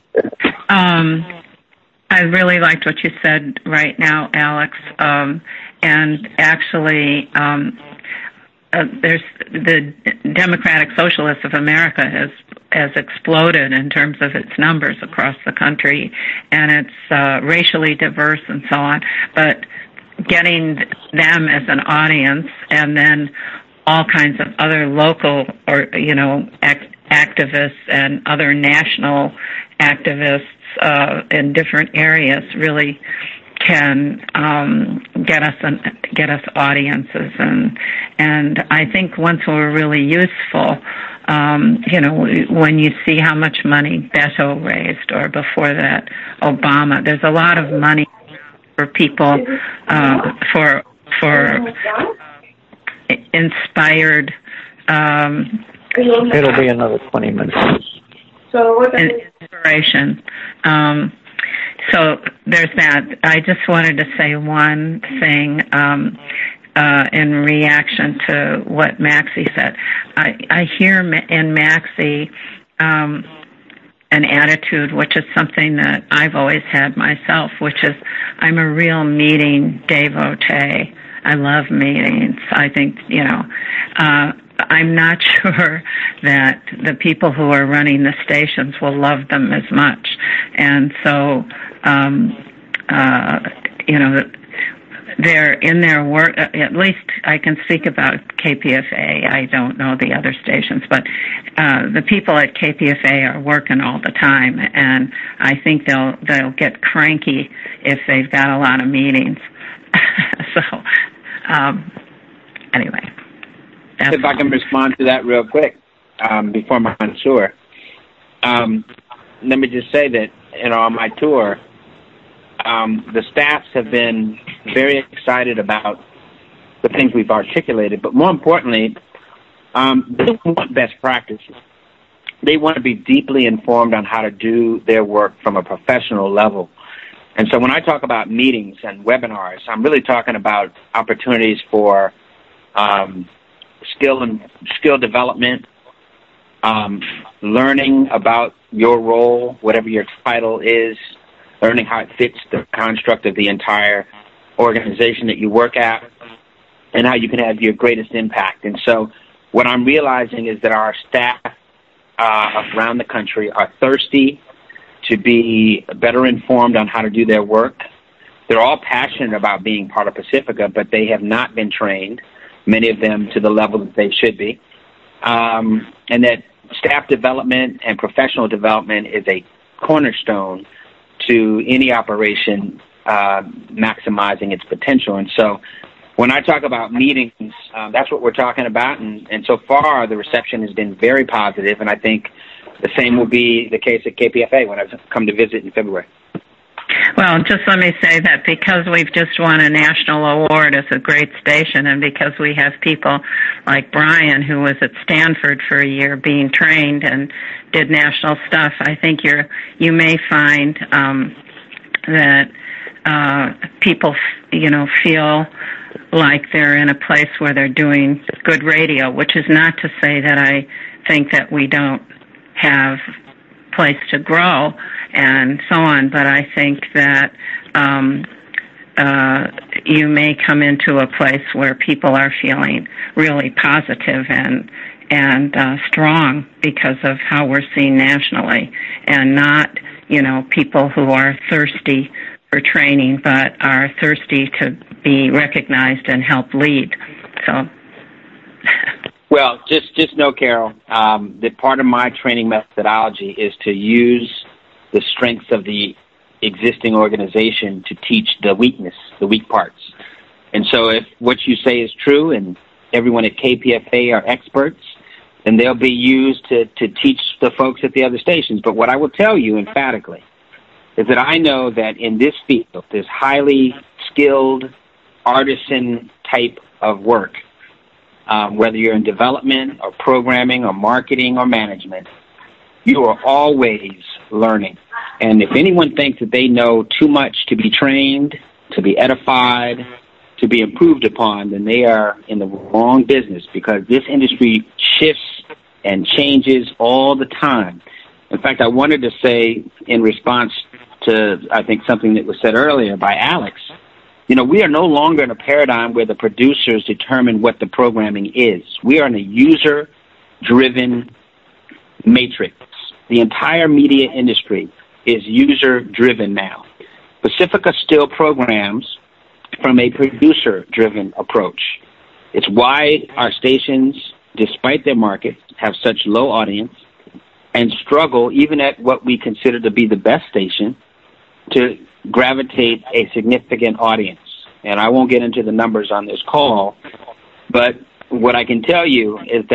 I really liked what you said right now, Alex. And actually, there's the Democratic Socialists of America has exploded in terms of its numbers across the country, and it's racially diverse and so on. But getting them as an audience, and then all kinds of other local or activists and other national activists in different areas really can get us audiences, and I think once we're really useful, when you see how much money Beto raised, or before that, Obama, there's a lot of money for people, for inspired. It'll be another 20 minutes. Inspiration. So there's that. I just wanted to say one thing in reaction to what Maxie said. I hear in Maxie an attitude, which is something that I've always had myself, which is I'm a real meeting devotee. I love meetings. I think, I'm not sure that the people who are running the stations will love them as much. And so, they're in their work, at least I can speak about KPFA. I don't know the other stations, but the people at KPFA are working all the time, and I think they'll get cranky if they've got a lot of meetings. So, anyway. If I can respond to that real quick before my tour. Let me just say that, on my tour, the staffs have been very excited about the things we've articulated, but more importantly, they want best practices. They want to be deeply informed on how to do their work from a professional level. And so when I talk about meetings and webinars, I'm really talking about opportunities for skill development, learning about your role, whatever your title is, learning how it fits the construct of the entire organization that you work at, and how you can have your greatest impact. And so what I'm realizing is that our staff around the country are thirsty to be better informed on how to do their work. They're all passionate about being part of Pacifica, but they have not been trained, many of them to the level that they should be. And that staff development and professional development is a cornerstone to any operation maximizing its potential. And so when I talk about meetings, that's what we're talking about. And so far, the reception has been very positive, and I think the same will be the case at KPFA when I come to visit in February. Well, just let me say that because we've just won a national award as a great station, and because we have people like Brian, who was at Stanford for a year being trained and did national stuff, I think you may find that people, feel like they're in a place where they're doing good radio, which is not to say that I think that we don't have place to grow and so on, but I think that you may come into a place where people are feeling really positive and strong because of how we're seen nationally, and not, people who are thirsty for training, but are thirsty to be recognized and help lead. So. Well, just know, Carol, that part of my training methodology is to use the strengths of the existing organization to teach the weak parts. And so if what you say is true and everyone at KPFA are experts, then they'll be used to teach the folks at the other stations. But what I will tell you emphatically is that I know that in this field, this highly skilled artisan type of work, whether you're in development or programming or marketing or management, you are always learning. And if anyone thinks that they know too much to be trained, to be edified, to be improved upon, then they are in the wrong business, because this industry shifts and changes all the time. In fact, I wanted to say in response to, I think, something that was said earlier by Alex, we are no longer in a paradigm where the producers determine what the programming is. We are in a user-driven matrix. The entire media industry is user-driven now. Pacifica still programs from a producer-driven approach. It's why our stations, despite their markets, have such low audience and struggle, even at what we consider to be the best station, to gravitate a significant audience. And I won't get into the numbers on this call, but what I can tell you is that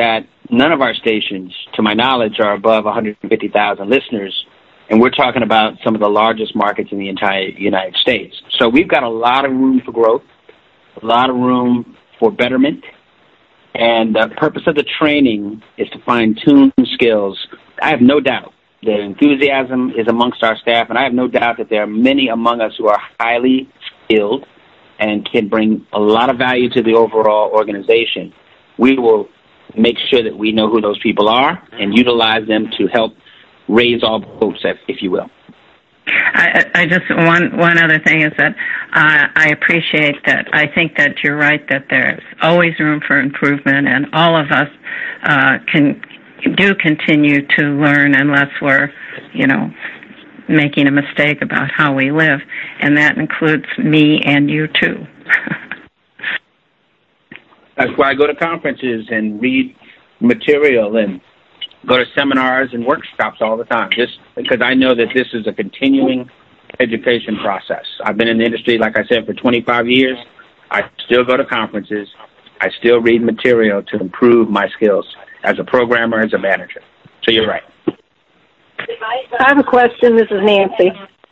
none of our stations, to my knowledge, are above 150,000 listeners, and we're talking about some of the largest markets in the entire United States. So we've got a lot of room for growth, a lot of room for betterment, and the purpose of the training is to fine-tune skills. I have no doubt that enthusiasm is amongst our staff, and I have no doubt that there are many among us who are highly skilled and can bring a lot of value to the overall organization. We will make sure that we know who those people are and utilize them to help raise all boats, if you will. I just one other thing is that I appreciate that. I think that you're right that there's always room for improvement, and all of us can continue to learn unless we're, making a mistake about how we live, and that includes me and you too. That's why I go to conferences and read material and go to seminars and workshops all the time, just because I know that this is a continuing education process. I've been in the industry, like I said, for 25 years. I still go to conferences. I still read material to improve my skills as a programmer, as a manager. So you're right. I have a question. This is Nancy.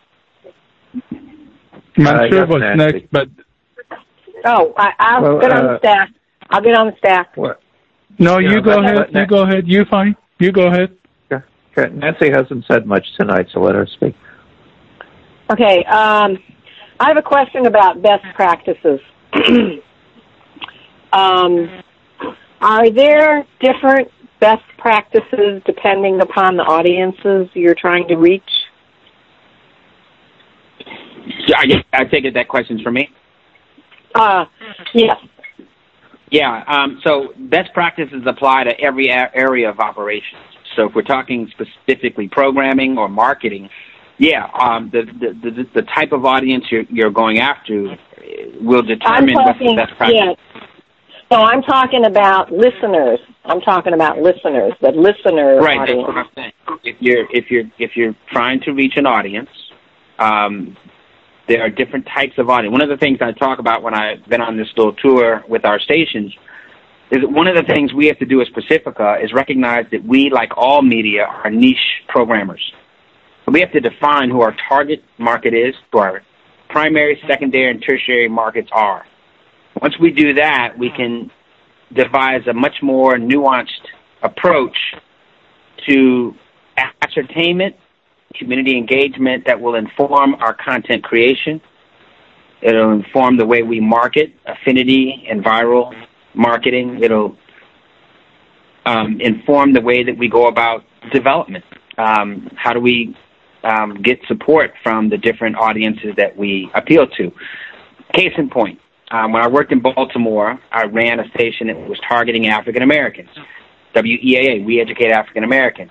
Mansour was next, but... Oh, I'll get on the stack. I'll get on the stack. What? No, you go ahead. You go ahead. You're fine. You go ahead. Okay. Nancy hasn't said much tonight, so let her speak. Okay. I have a question about best practices. Are there different best practices depending upon the audiences you're trying to reach? I take it that question's for me? Yes. Yeah, so best practices apply to every area of operations. So if we're talking specifically programming or marketing, the type of audience you're going after will determine what's the best practice. Yeah. So I'm talking about listeners. The listener right, audience. That's what I'm saying. If you're trying to reach an audience, there are different types of audience. One of the things I talk about when I've been on this little tour with our stations is that one of the things we have to do as Pacifica is recognize that we, like all media, are niche programmers. So we have to define who our target market is, who our primary, secondary, and tertiary markets are. Once we do that, we can devise a much more nuanced approach to ascertainment, community engagement that will inform our content creation. It'll inform the way we market, affinity and viral marketing. It'll inform the way that we go about development. How do we get support from the different audiences that we appeal to? Case in point, when I worked in Baltimore, I ran a station that was targeting African Americans. WEAA, We Educate African Americans.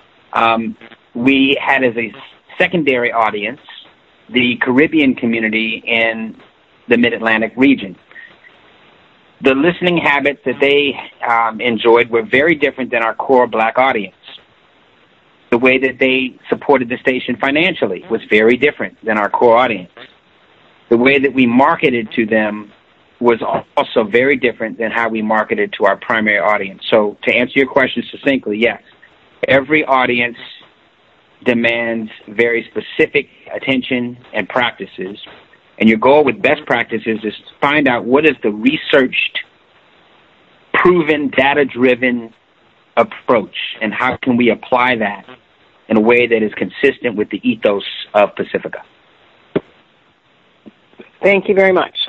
We had as a secondary audience the Caribbean community in the Mid-Atlantic region. The listening habits that they enjoyed were very different than our core black audience. The way that they supported the station financially was very different than our core audience. The way that we marketed to them was also very different than how we marketed to our primary audience. So to answer your question succinctly, yes, every audience demands very specific attention and practices. And your goal with best practices is to find out what is the researched, proven, data-driven approach, and how can we apply that in a way that is consistent with the ethos of Pacifica. Thank you very much.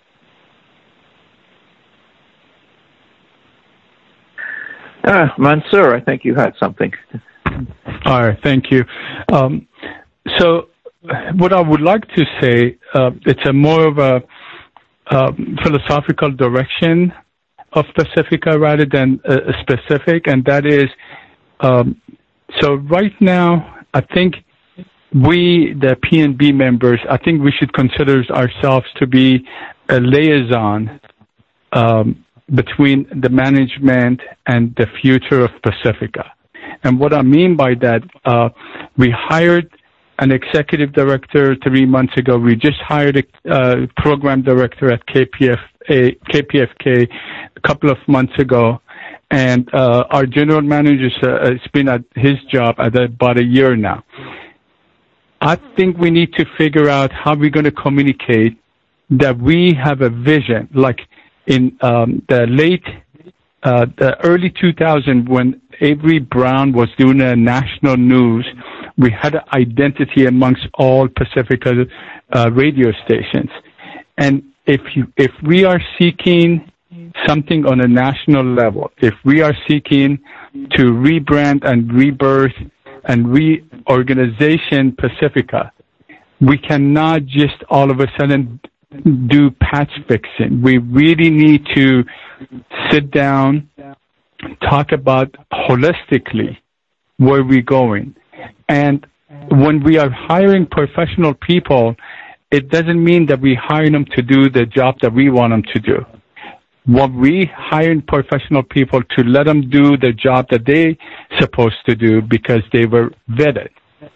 Mansour, I think you had something. All right, thank you. So what I would like to say, it's a more of a philosophical direction of Pacifica rather than a specific, and that is, so right now, I think we, the PNB members, I think we should consider ourselves to be a liaison between the management and the future of Pacifica. And what I mean by that, we hired an executive director 3 months ago. We just hired a program director at KPFK a couple of months ago. And our general manager has been at his job about a year now. I think we need to figure out how we're going to communicate that we have a vision. Like in the early 2000s, when Avery Brown was doing a national news, we had an identity amongst all Pacifica radio stations. And if we are seeking something on a national level, if we are seeking to rebrand and rebirth and reorganization Pacifica, we cannot just all of a sudden do patch fixing. We really need to sit down, talk about holistically where we're going. And when we are hiring professional people, it doesn't mean that we hire them to do the job that we want them to do. What we hire professional people to let them do the job that they're supposed to do because they were vetted.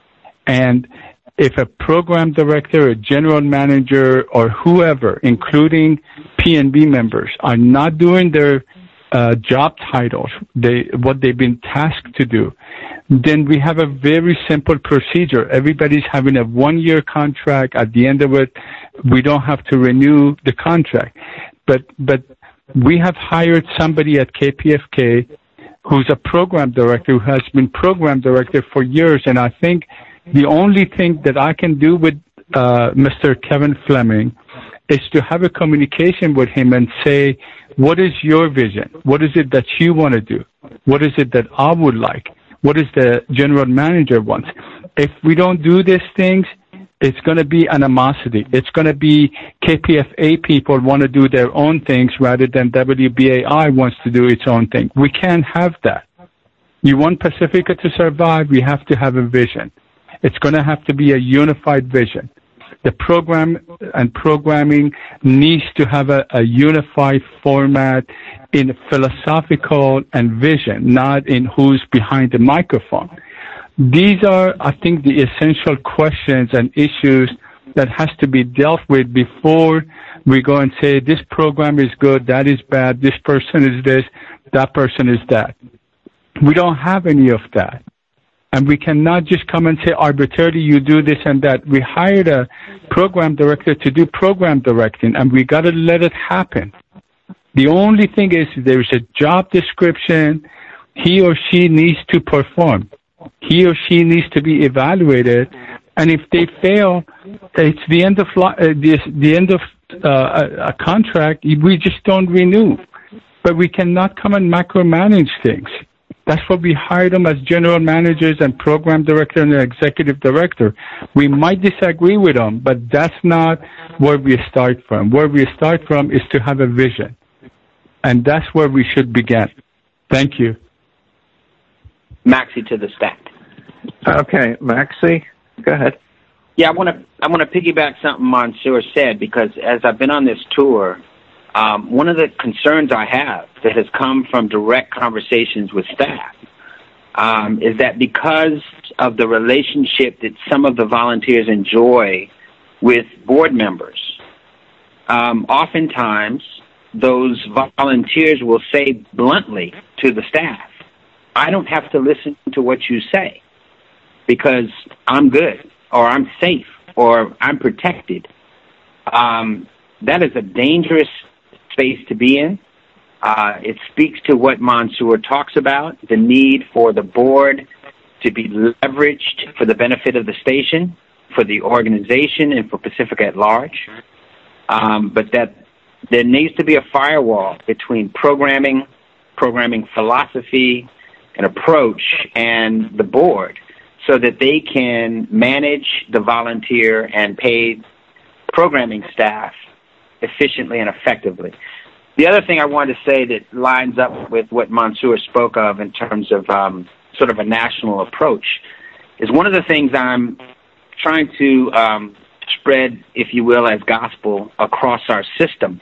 And if a program director, a general manager, or whoever, including P&B members, are not doing their job titles, what they've been tasked to do, then we have a very simple procedure. Everybody's having a 1-year contract. At the end of it, we don't have to renew the contract. But we have hired somebody at KPFK who's a program director, who has been program director for years, and I think the only thing that I can do with Mr. Kevin Fleming is to have a communication with him and say, what is your vision? What is it that you want to do? What is it that I would like? What is the general manager wants? If we don't do these things, it's going to be animosity. It's going to be KPFA people want to do their own things rather than WBAI wants to do its own thing. We can't have that. You want Pacifica to survive, we have to have a vision. It's going to have to be a unified vision. The program and programming needs to have a unified format in philosophical and vision, not in who's behind the microphone. These are, I think, the essential questions and issues that has to be dealt with before we go and say, this program is good, that is bad, this person is this, that person is that. We don't have any of that. And we cannot just come and say arbitrarily, you do this and that. We hired a program director to do program directing, and we got to let it happen. The only thing is there's a job description. He or she needs to perform. He or she needs to be evaluated. And if they fail, it's the end of a contract. We just don't renew. But we cannot come and micromanage things. That's what we hired them as general managers and program director and executive director. We might disagree with them, but that's not where we start from. Where we start from is to have a vision. And that's where we should begin. Thank you. Maxie to the stack. Okay, Maxie, go ahead. Yeah, I want to piggyback something Mansour said, because as I've been on this tour, one of the concerns I have that has come from direct conversations with staff is that because of the relationship that some of the volunteers enjoy with board members, oftentimes those volunteers will say bluntly to the staff, I don't have to listen to what you say because I'm good or I'm safe or I'm protected. That is a dangerous space to be in. It speaks to what Mansour talks about, the need for the board to be leveraged for the benefit of the station, for the organization, and for Pacifica at large. But that there needs to be a firewall between programming philosophy and approach, and the board, so that they can manage the volunteer and paid programming staff efficiently and effectively. The other thing I wanted to say that lines up with what Mansour spoke of in terms of sort of a national approach is one of the things I'm trying to spread, if you will, as gospel across our system,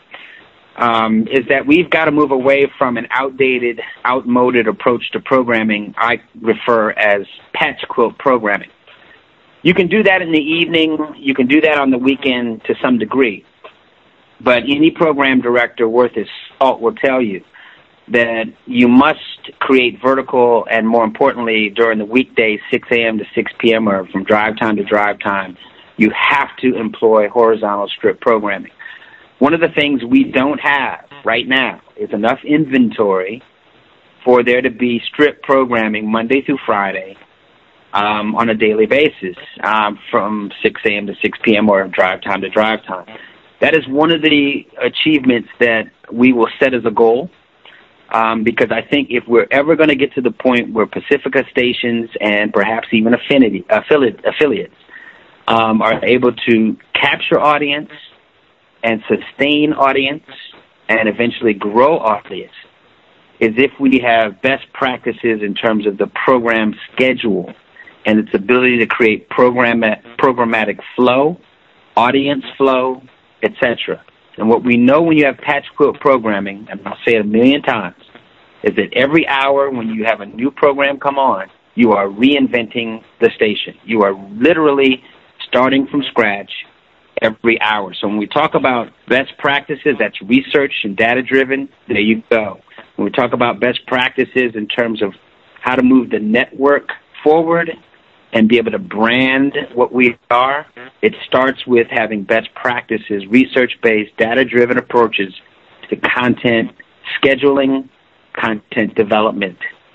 is that we've got to move away from an outdated, outmoded approach to programming I refer as patch quilt programming. You can do that in the evening. You can do that on the weekend to some degree. But any program director worth his salt will tell you that you must create vertical and, more importantly, during the weekdays, 6 a.m. to 6 p.m. or from drive time to drive time, you have to employ horizontal strip programming. One of the things we don't have right now is enough inventory for there to be strip programming Monday through Friday on a daily basis from 6 a.m. to 6 p.m. or drive time to drive time. That is one of the achievements that we will set as a goal, because I think if we're ever going to get to the point where Pacifica stations and perhaps even affiliates are able to capture audience and sustain audience and eventually grow audience, is if we have best practices in terms of the program schedule and its ability to create programmatic flow, audience flow, etc. And what we know when you have patch quilt programming, and I'll say it a million times, is that every hour when you have a new program come on, you are reinventing the station. You are literally starting from scratch every hour. So when we talk about best practices, that's research and data-driven, there you go. When we talk about best practices in terms of how to move the network forward and be able to brand what we are, it starts with having best practices, research-based, data-driven approaches to content scheduling, content development.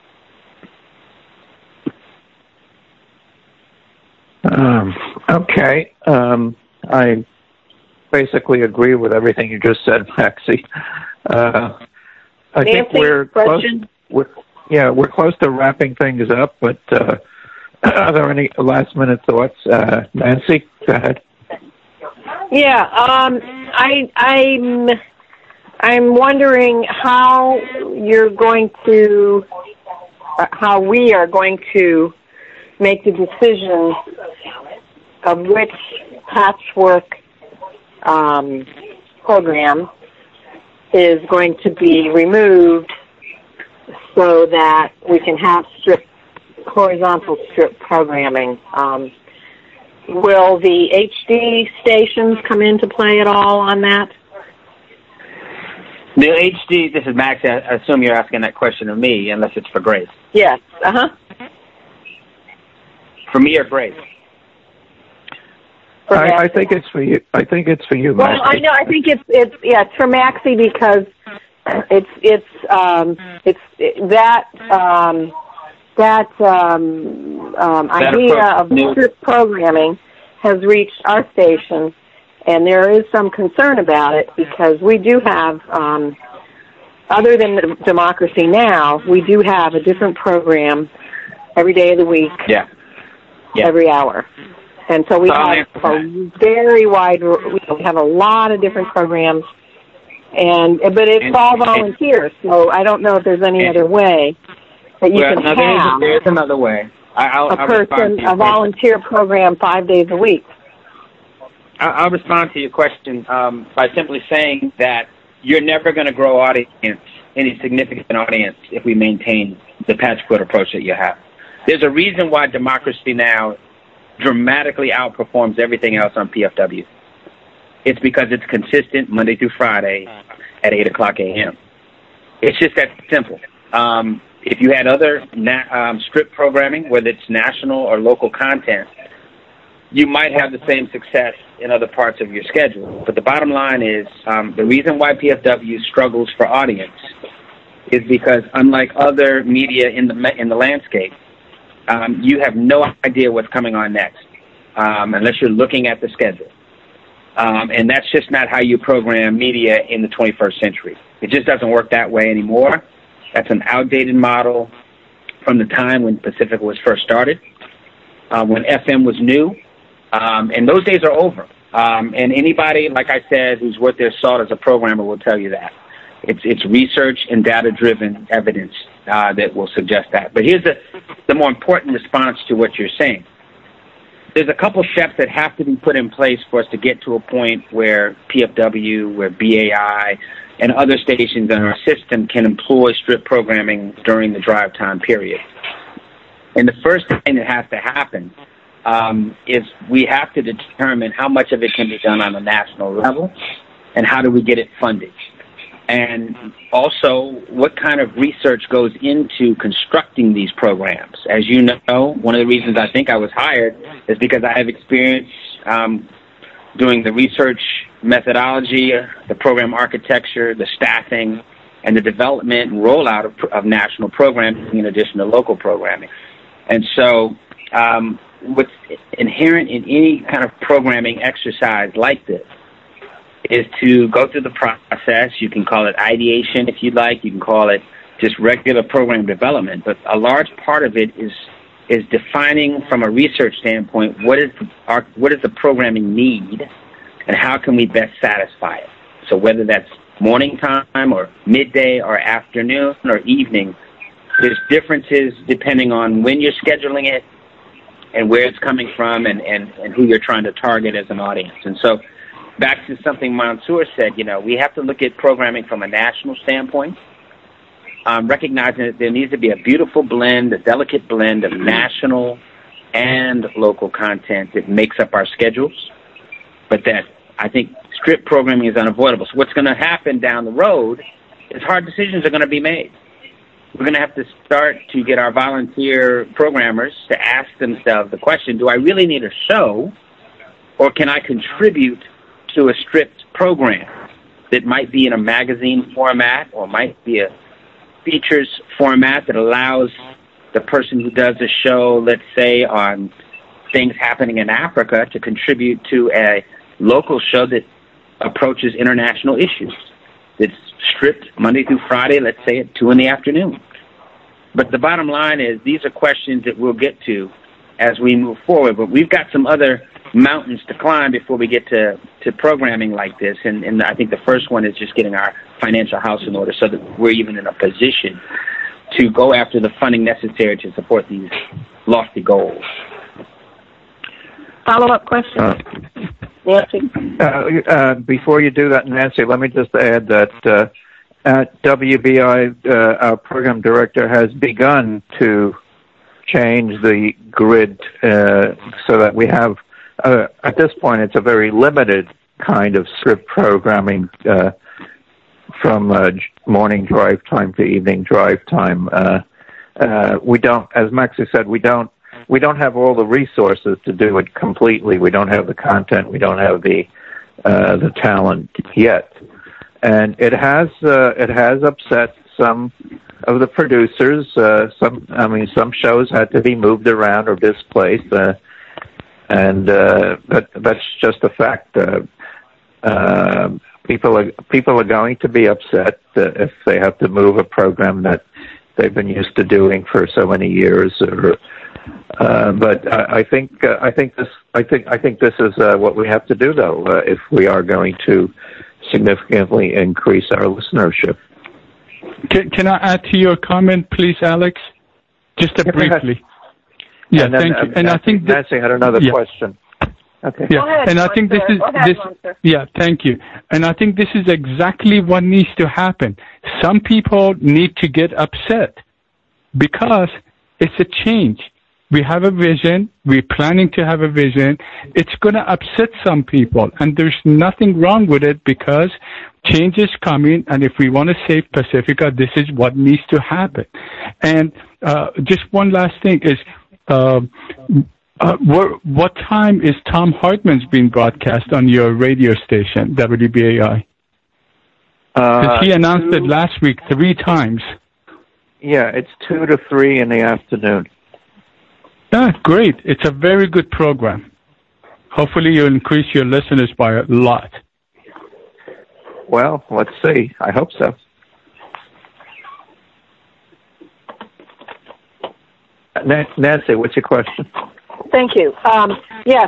Okay. I basically agree with everything you just said, Maxie. I think we're close. We're close to wrapping things up, but are there any last-minute thoughts? Nancy, go ahead. Yeah, I'm wondering how we are going to make the decision of which patchwork program is going to be removed so that we can have horizontal strip programming. Will the HD stations come into play at all on that? The HD, this is Max, I assume you're asking that question of me, unless it's for Grace. Yes, For me or Grace? I think it's for you. I think it's for you, Maxie. Well, I know. I think it's for Maxie because it's idea of strip programming has reached our station, and there is some concern about it because we do have, other than Democracy Now!, we do have a different program every day of the week, every hour. And so we have a very wide, we have a lot of different programs, but it's all volunteers, so I don't know if there's any other way that you can have. There's another way. A volunteer program 5 days a week. I'll respond to your question by simply saying that you're never going to grow any significant audience, if we maintain the patch quilt approach that you have. There's a reason why Democracy Now! Dramatically outperforms everything else on PFW. It's because it's consistent Monday through Friday at 8 o'clock a.m. It's just that simple. If you had other strip programming, whether it's national or local content, you might have the same success in other parts of your schedule. But the bottom line is the reason why PFW struggles for audience is because, unlike other media in the landscape, you have no idea what's coming on next unless you're looking at the schedule. And that's just not how you program media in the 21st century. It just doesn't work that way anymore. That's an outdated model from the time when Pacifica was first started, when FM was new. And those days are over. And anybody, like I said, who's worth their salt as a programmer will tell you that. It's research and data-driven evidence that will suggest that. But here's the more important response to what you're saying. There's a couple steps that have to be put in place for us to get to a point where PFW, where BAI, and other stations in our system can employ strip programming during the drive time period. And the first thing that has to happen is we have to determine how much of it can be done on a national level and how do we get it funded. And also, what kind of research goes into constructing these programs? As you know, one of the reasons I think I was hired is because I have experience doing the research methodology, the program architecture, the staffing, and the development and rollout of national programming in addition to local programming. And so what's inherent in any kind of programming exercise like this is to go through the process. You can call it ideation if you'd like. You can call it just regular program development. But a large part of it is defining from a research standpoint what does the programming need and how can we best satisfy it. So whether that's morning time or midday or afternoon or evening, there's differences depending on when you're scheduling it and where it's coming from and who you're trying to target as an audience. And so back to something Mansour said, we have to look at programming from a national standpoint, recognizing that there needs to be a beautiful blend, a delicate blend of national and local content that makes up our schedules, but that I think strip programming is unavoidable. So what's going to happen down the road is hard decisions are going to be made. We're going to have to start to get our volunteer programmers to ask themselves the question, do I really need a show, or can I contribute to a stripped program that might be in a magazine format or might be a features format that allows the person who does a show, let's say, on things happening in Africa to contribute to a local show that approaches international issues. It's stripped Monday through Friday, let's say at 2 p.m. But the bottom line is these are questions that we'll get to as we move forward. But we've got some other mountains to climb before we get to programming like this. And I think the first one is just getting our financial house in order so that we're even in a position to go after the funding necessary to support these lofty goals. Follow-up question? Nancy? Before you do that, Nancy, let me just add that at WBI, our program director has begun to change the grid so that we have, at this point, it's a very limited kind of script programming from morning drive time to evening drive time. We don't, as Maxie said, we don't have all the resources to do it completely. We don't have the content. We don't have the talent yet, and it has upset some of the producers. Some shows had to be moved around or displaced, and that's just a fact. People are going to be upset if they have to move a program that they've been used to doing for so many years. But I think this is what we have to do, though, if we are going to significantly increase our listenership. Can I add to your comment, please, Alex? Just briefly. Yeah, thank you. And I think Nancy had another question. Okay. Yeah, go ahead, and I think this is this. Yeah, thank you. And I think this is exactly what needs to happen. Some people need to get upset because it's a change. We have a vision. We're planning to have a vision. It's going to upset some people, and there's nothing wrong with it because change is coming, and if we want to save Pacifica, this is what needs to happen. And just one last thing is, what time is Thom Hartmann's being broadcast on your radio station, WBAI? Because he announced it last week 3 times. Yeah, it's 2 to 3 in the afternoon. Yeah, great. It's a very good program. Hopefully you'll increase your listeners by a lot. Well, let's see. I hope so. Nancy, what's your question? Thank you. Yes,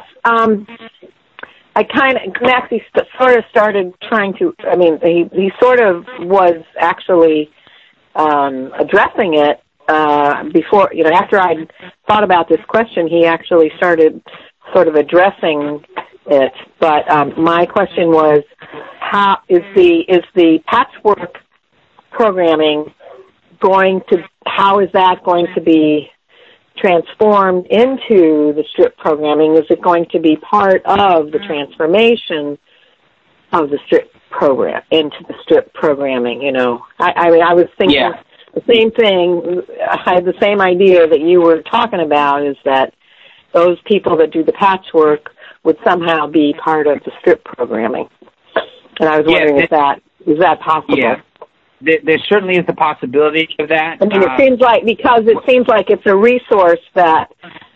Maxie sort of started trying to, he sort of was actually addressing it before, after I thought about this question, he actually started sort of addressing it. But my question was, how is the patchwork programming how is that going to be transformed into the strip programming? Is it going to be part of the transformation of the strip strip programming. You know, I mean, I was thinking the same thing. I had the same idea that you were talking about, is that those people that do the patchwork would somehow be part of the strip programming. And I was wondering if that is that possible. Yeah. There certainly is a possibility of that. I mean, it seems like it's a resource that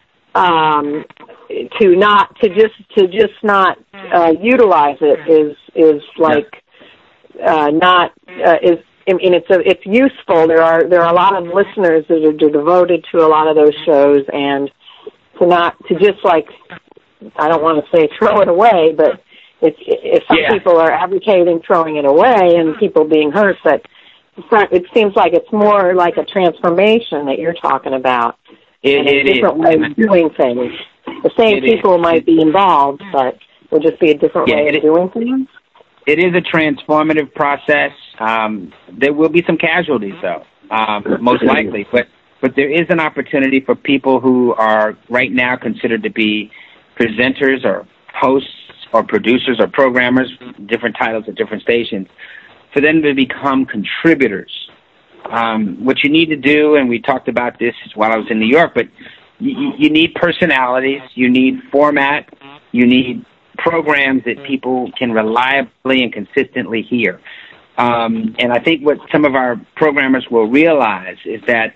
to just not utilize it is like not is. I mean, it's useful. There are a lot of listeners that are devoted to a lot of those shows, and to just like, I don't want to say throw it away, but if some people are advocating throwing it away and people being hurt, but it seems like it's more like a transformation that you're talking about. A different way of doing things. The same people might be involved, but it would just be a different way of doing things. It is a transformative process. There will be some casualties, though, most likely. But there is an opportunity for people who are right now considered to be presenters or hosts or producers or programmers, different titles at different stations, for them to become contributors. What you need to do, and we talked about this while I was in New York, but you need personalities, you need format, you need programs that people can reliably and consistently hear. And I think what some of our programmers will realize is that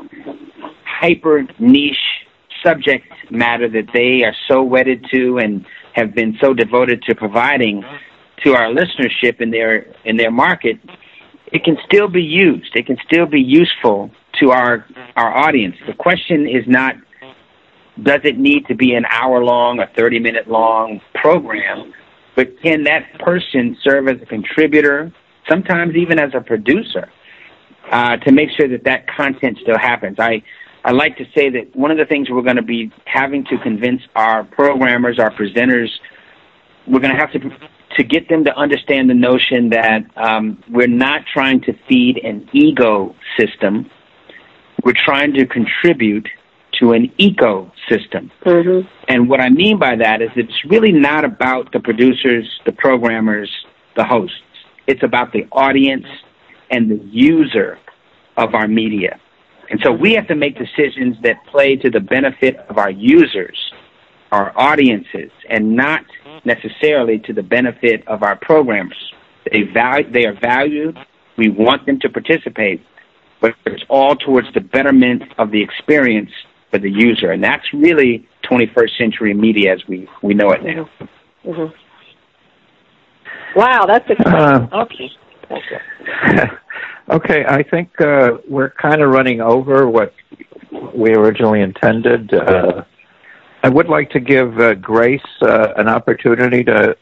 hyper niche subject matter that they are so wedded to and have been so devoted to providing to our listenership in their market, it can still be used. It can still be useful to our audience. The question is not, does it need to be an hour-long or 30-minute-long program, but can that person serve as a contributor, sometimes even as a producer, to make sure that content still happens? I like to say that one of the things we're going to be having to convince our programmers, our presenters, we're going to have to get them to understand the notion that we're not trying to feed an ego system. We're trying to contribute to an ecosystem. Mm-hmm. And what I mean by that is it's really not about the producers, the programmers, the hosts. It's about the audience and the user of our media. And so we have to make decisions that play to the benefit of our users, our audiences, and not necessarily to the benefit of our programmers. They are valued. We want them to participate, but it's all towards the betterment of the experience for the user. And that's really 21st century media as we know it now. Mm-hmm. Wow, that's exciting. Okay. Thank you. Okay, I think we're kind of running over what we originally intended. I would like to give Grace an opportunity to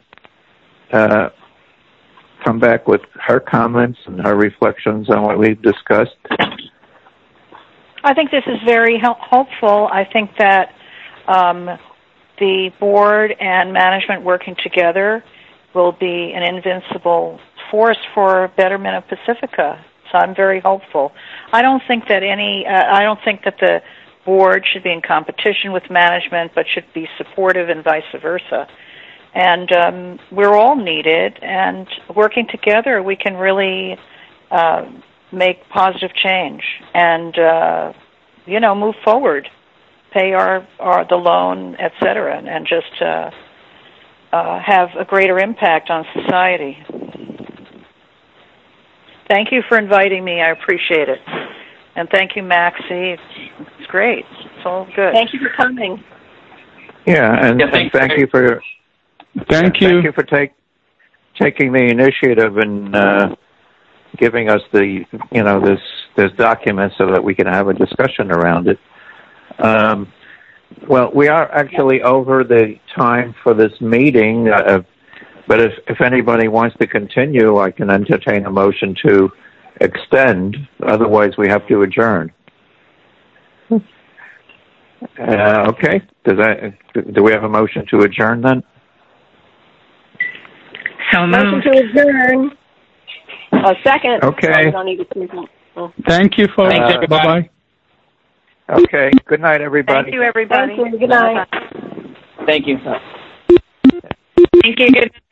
come back with her comments and her reflections on what we've discussed. I think this is very hopeful. I think that the board and management working together will be an invincible force for betterment of Pacifica. So I'm very hopeful. I don't think that the board should be in competition with management, but should be supportive and vice versa. And we're all needed, and working together, we can really make positive change and move forward, pay the loan, etc., and just have a greater impact on society. Thank you for inviting me. I appreciate it. And thank you, Maxie. It's great. It's all good. Thank you for coming. Yeah, and thank you for taking the initiative and giving us this document so that we can have a discussion around it. Well, we are actually over the time for this meeting, but if anybody wants to continue, I can entertain a motion to extend. Otherwise, we have to adjourn. Okay. Do we have a motion to adjourn then? So motion to adjourn. A second. Okay. Thank you for. Thanks, everybody. Bye-bye. Okay. Good night, everybody. Thank you, everybody. Thank you. Good night. Thank you. Thank you. Good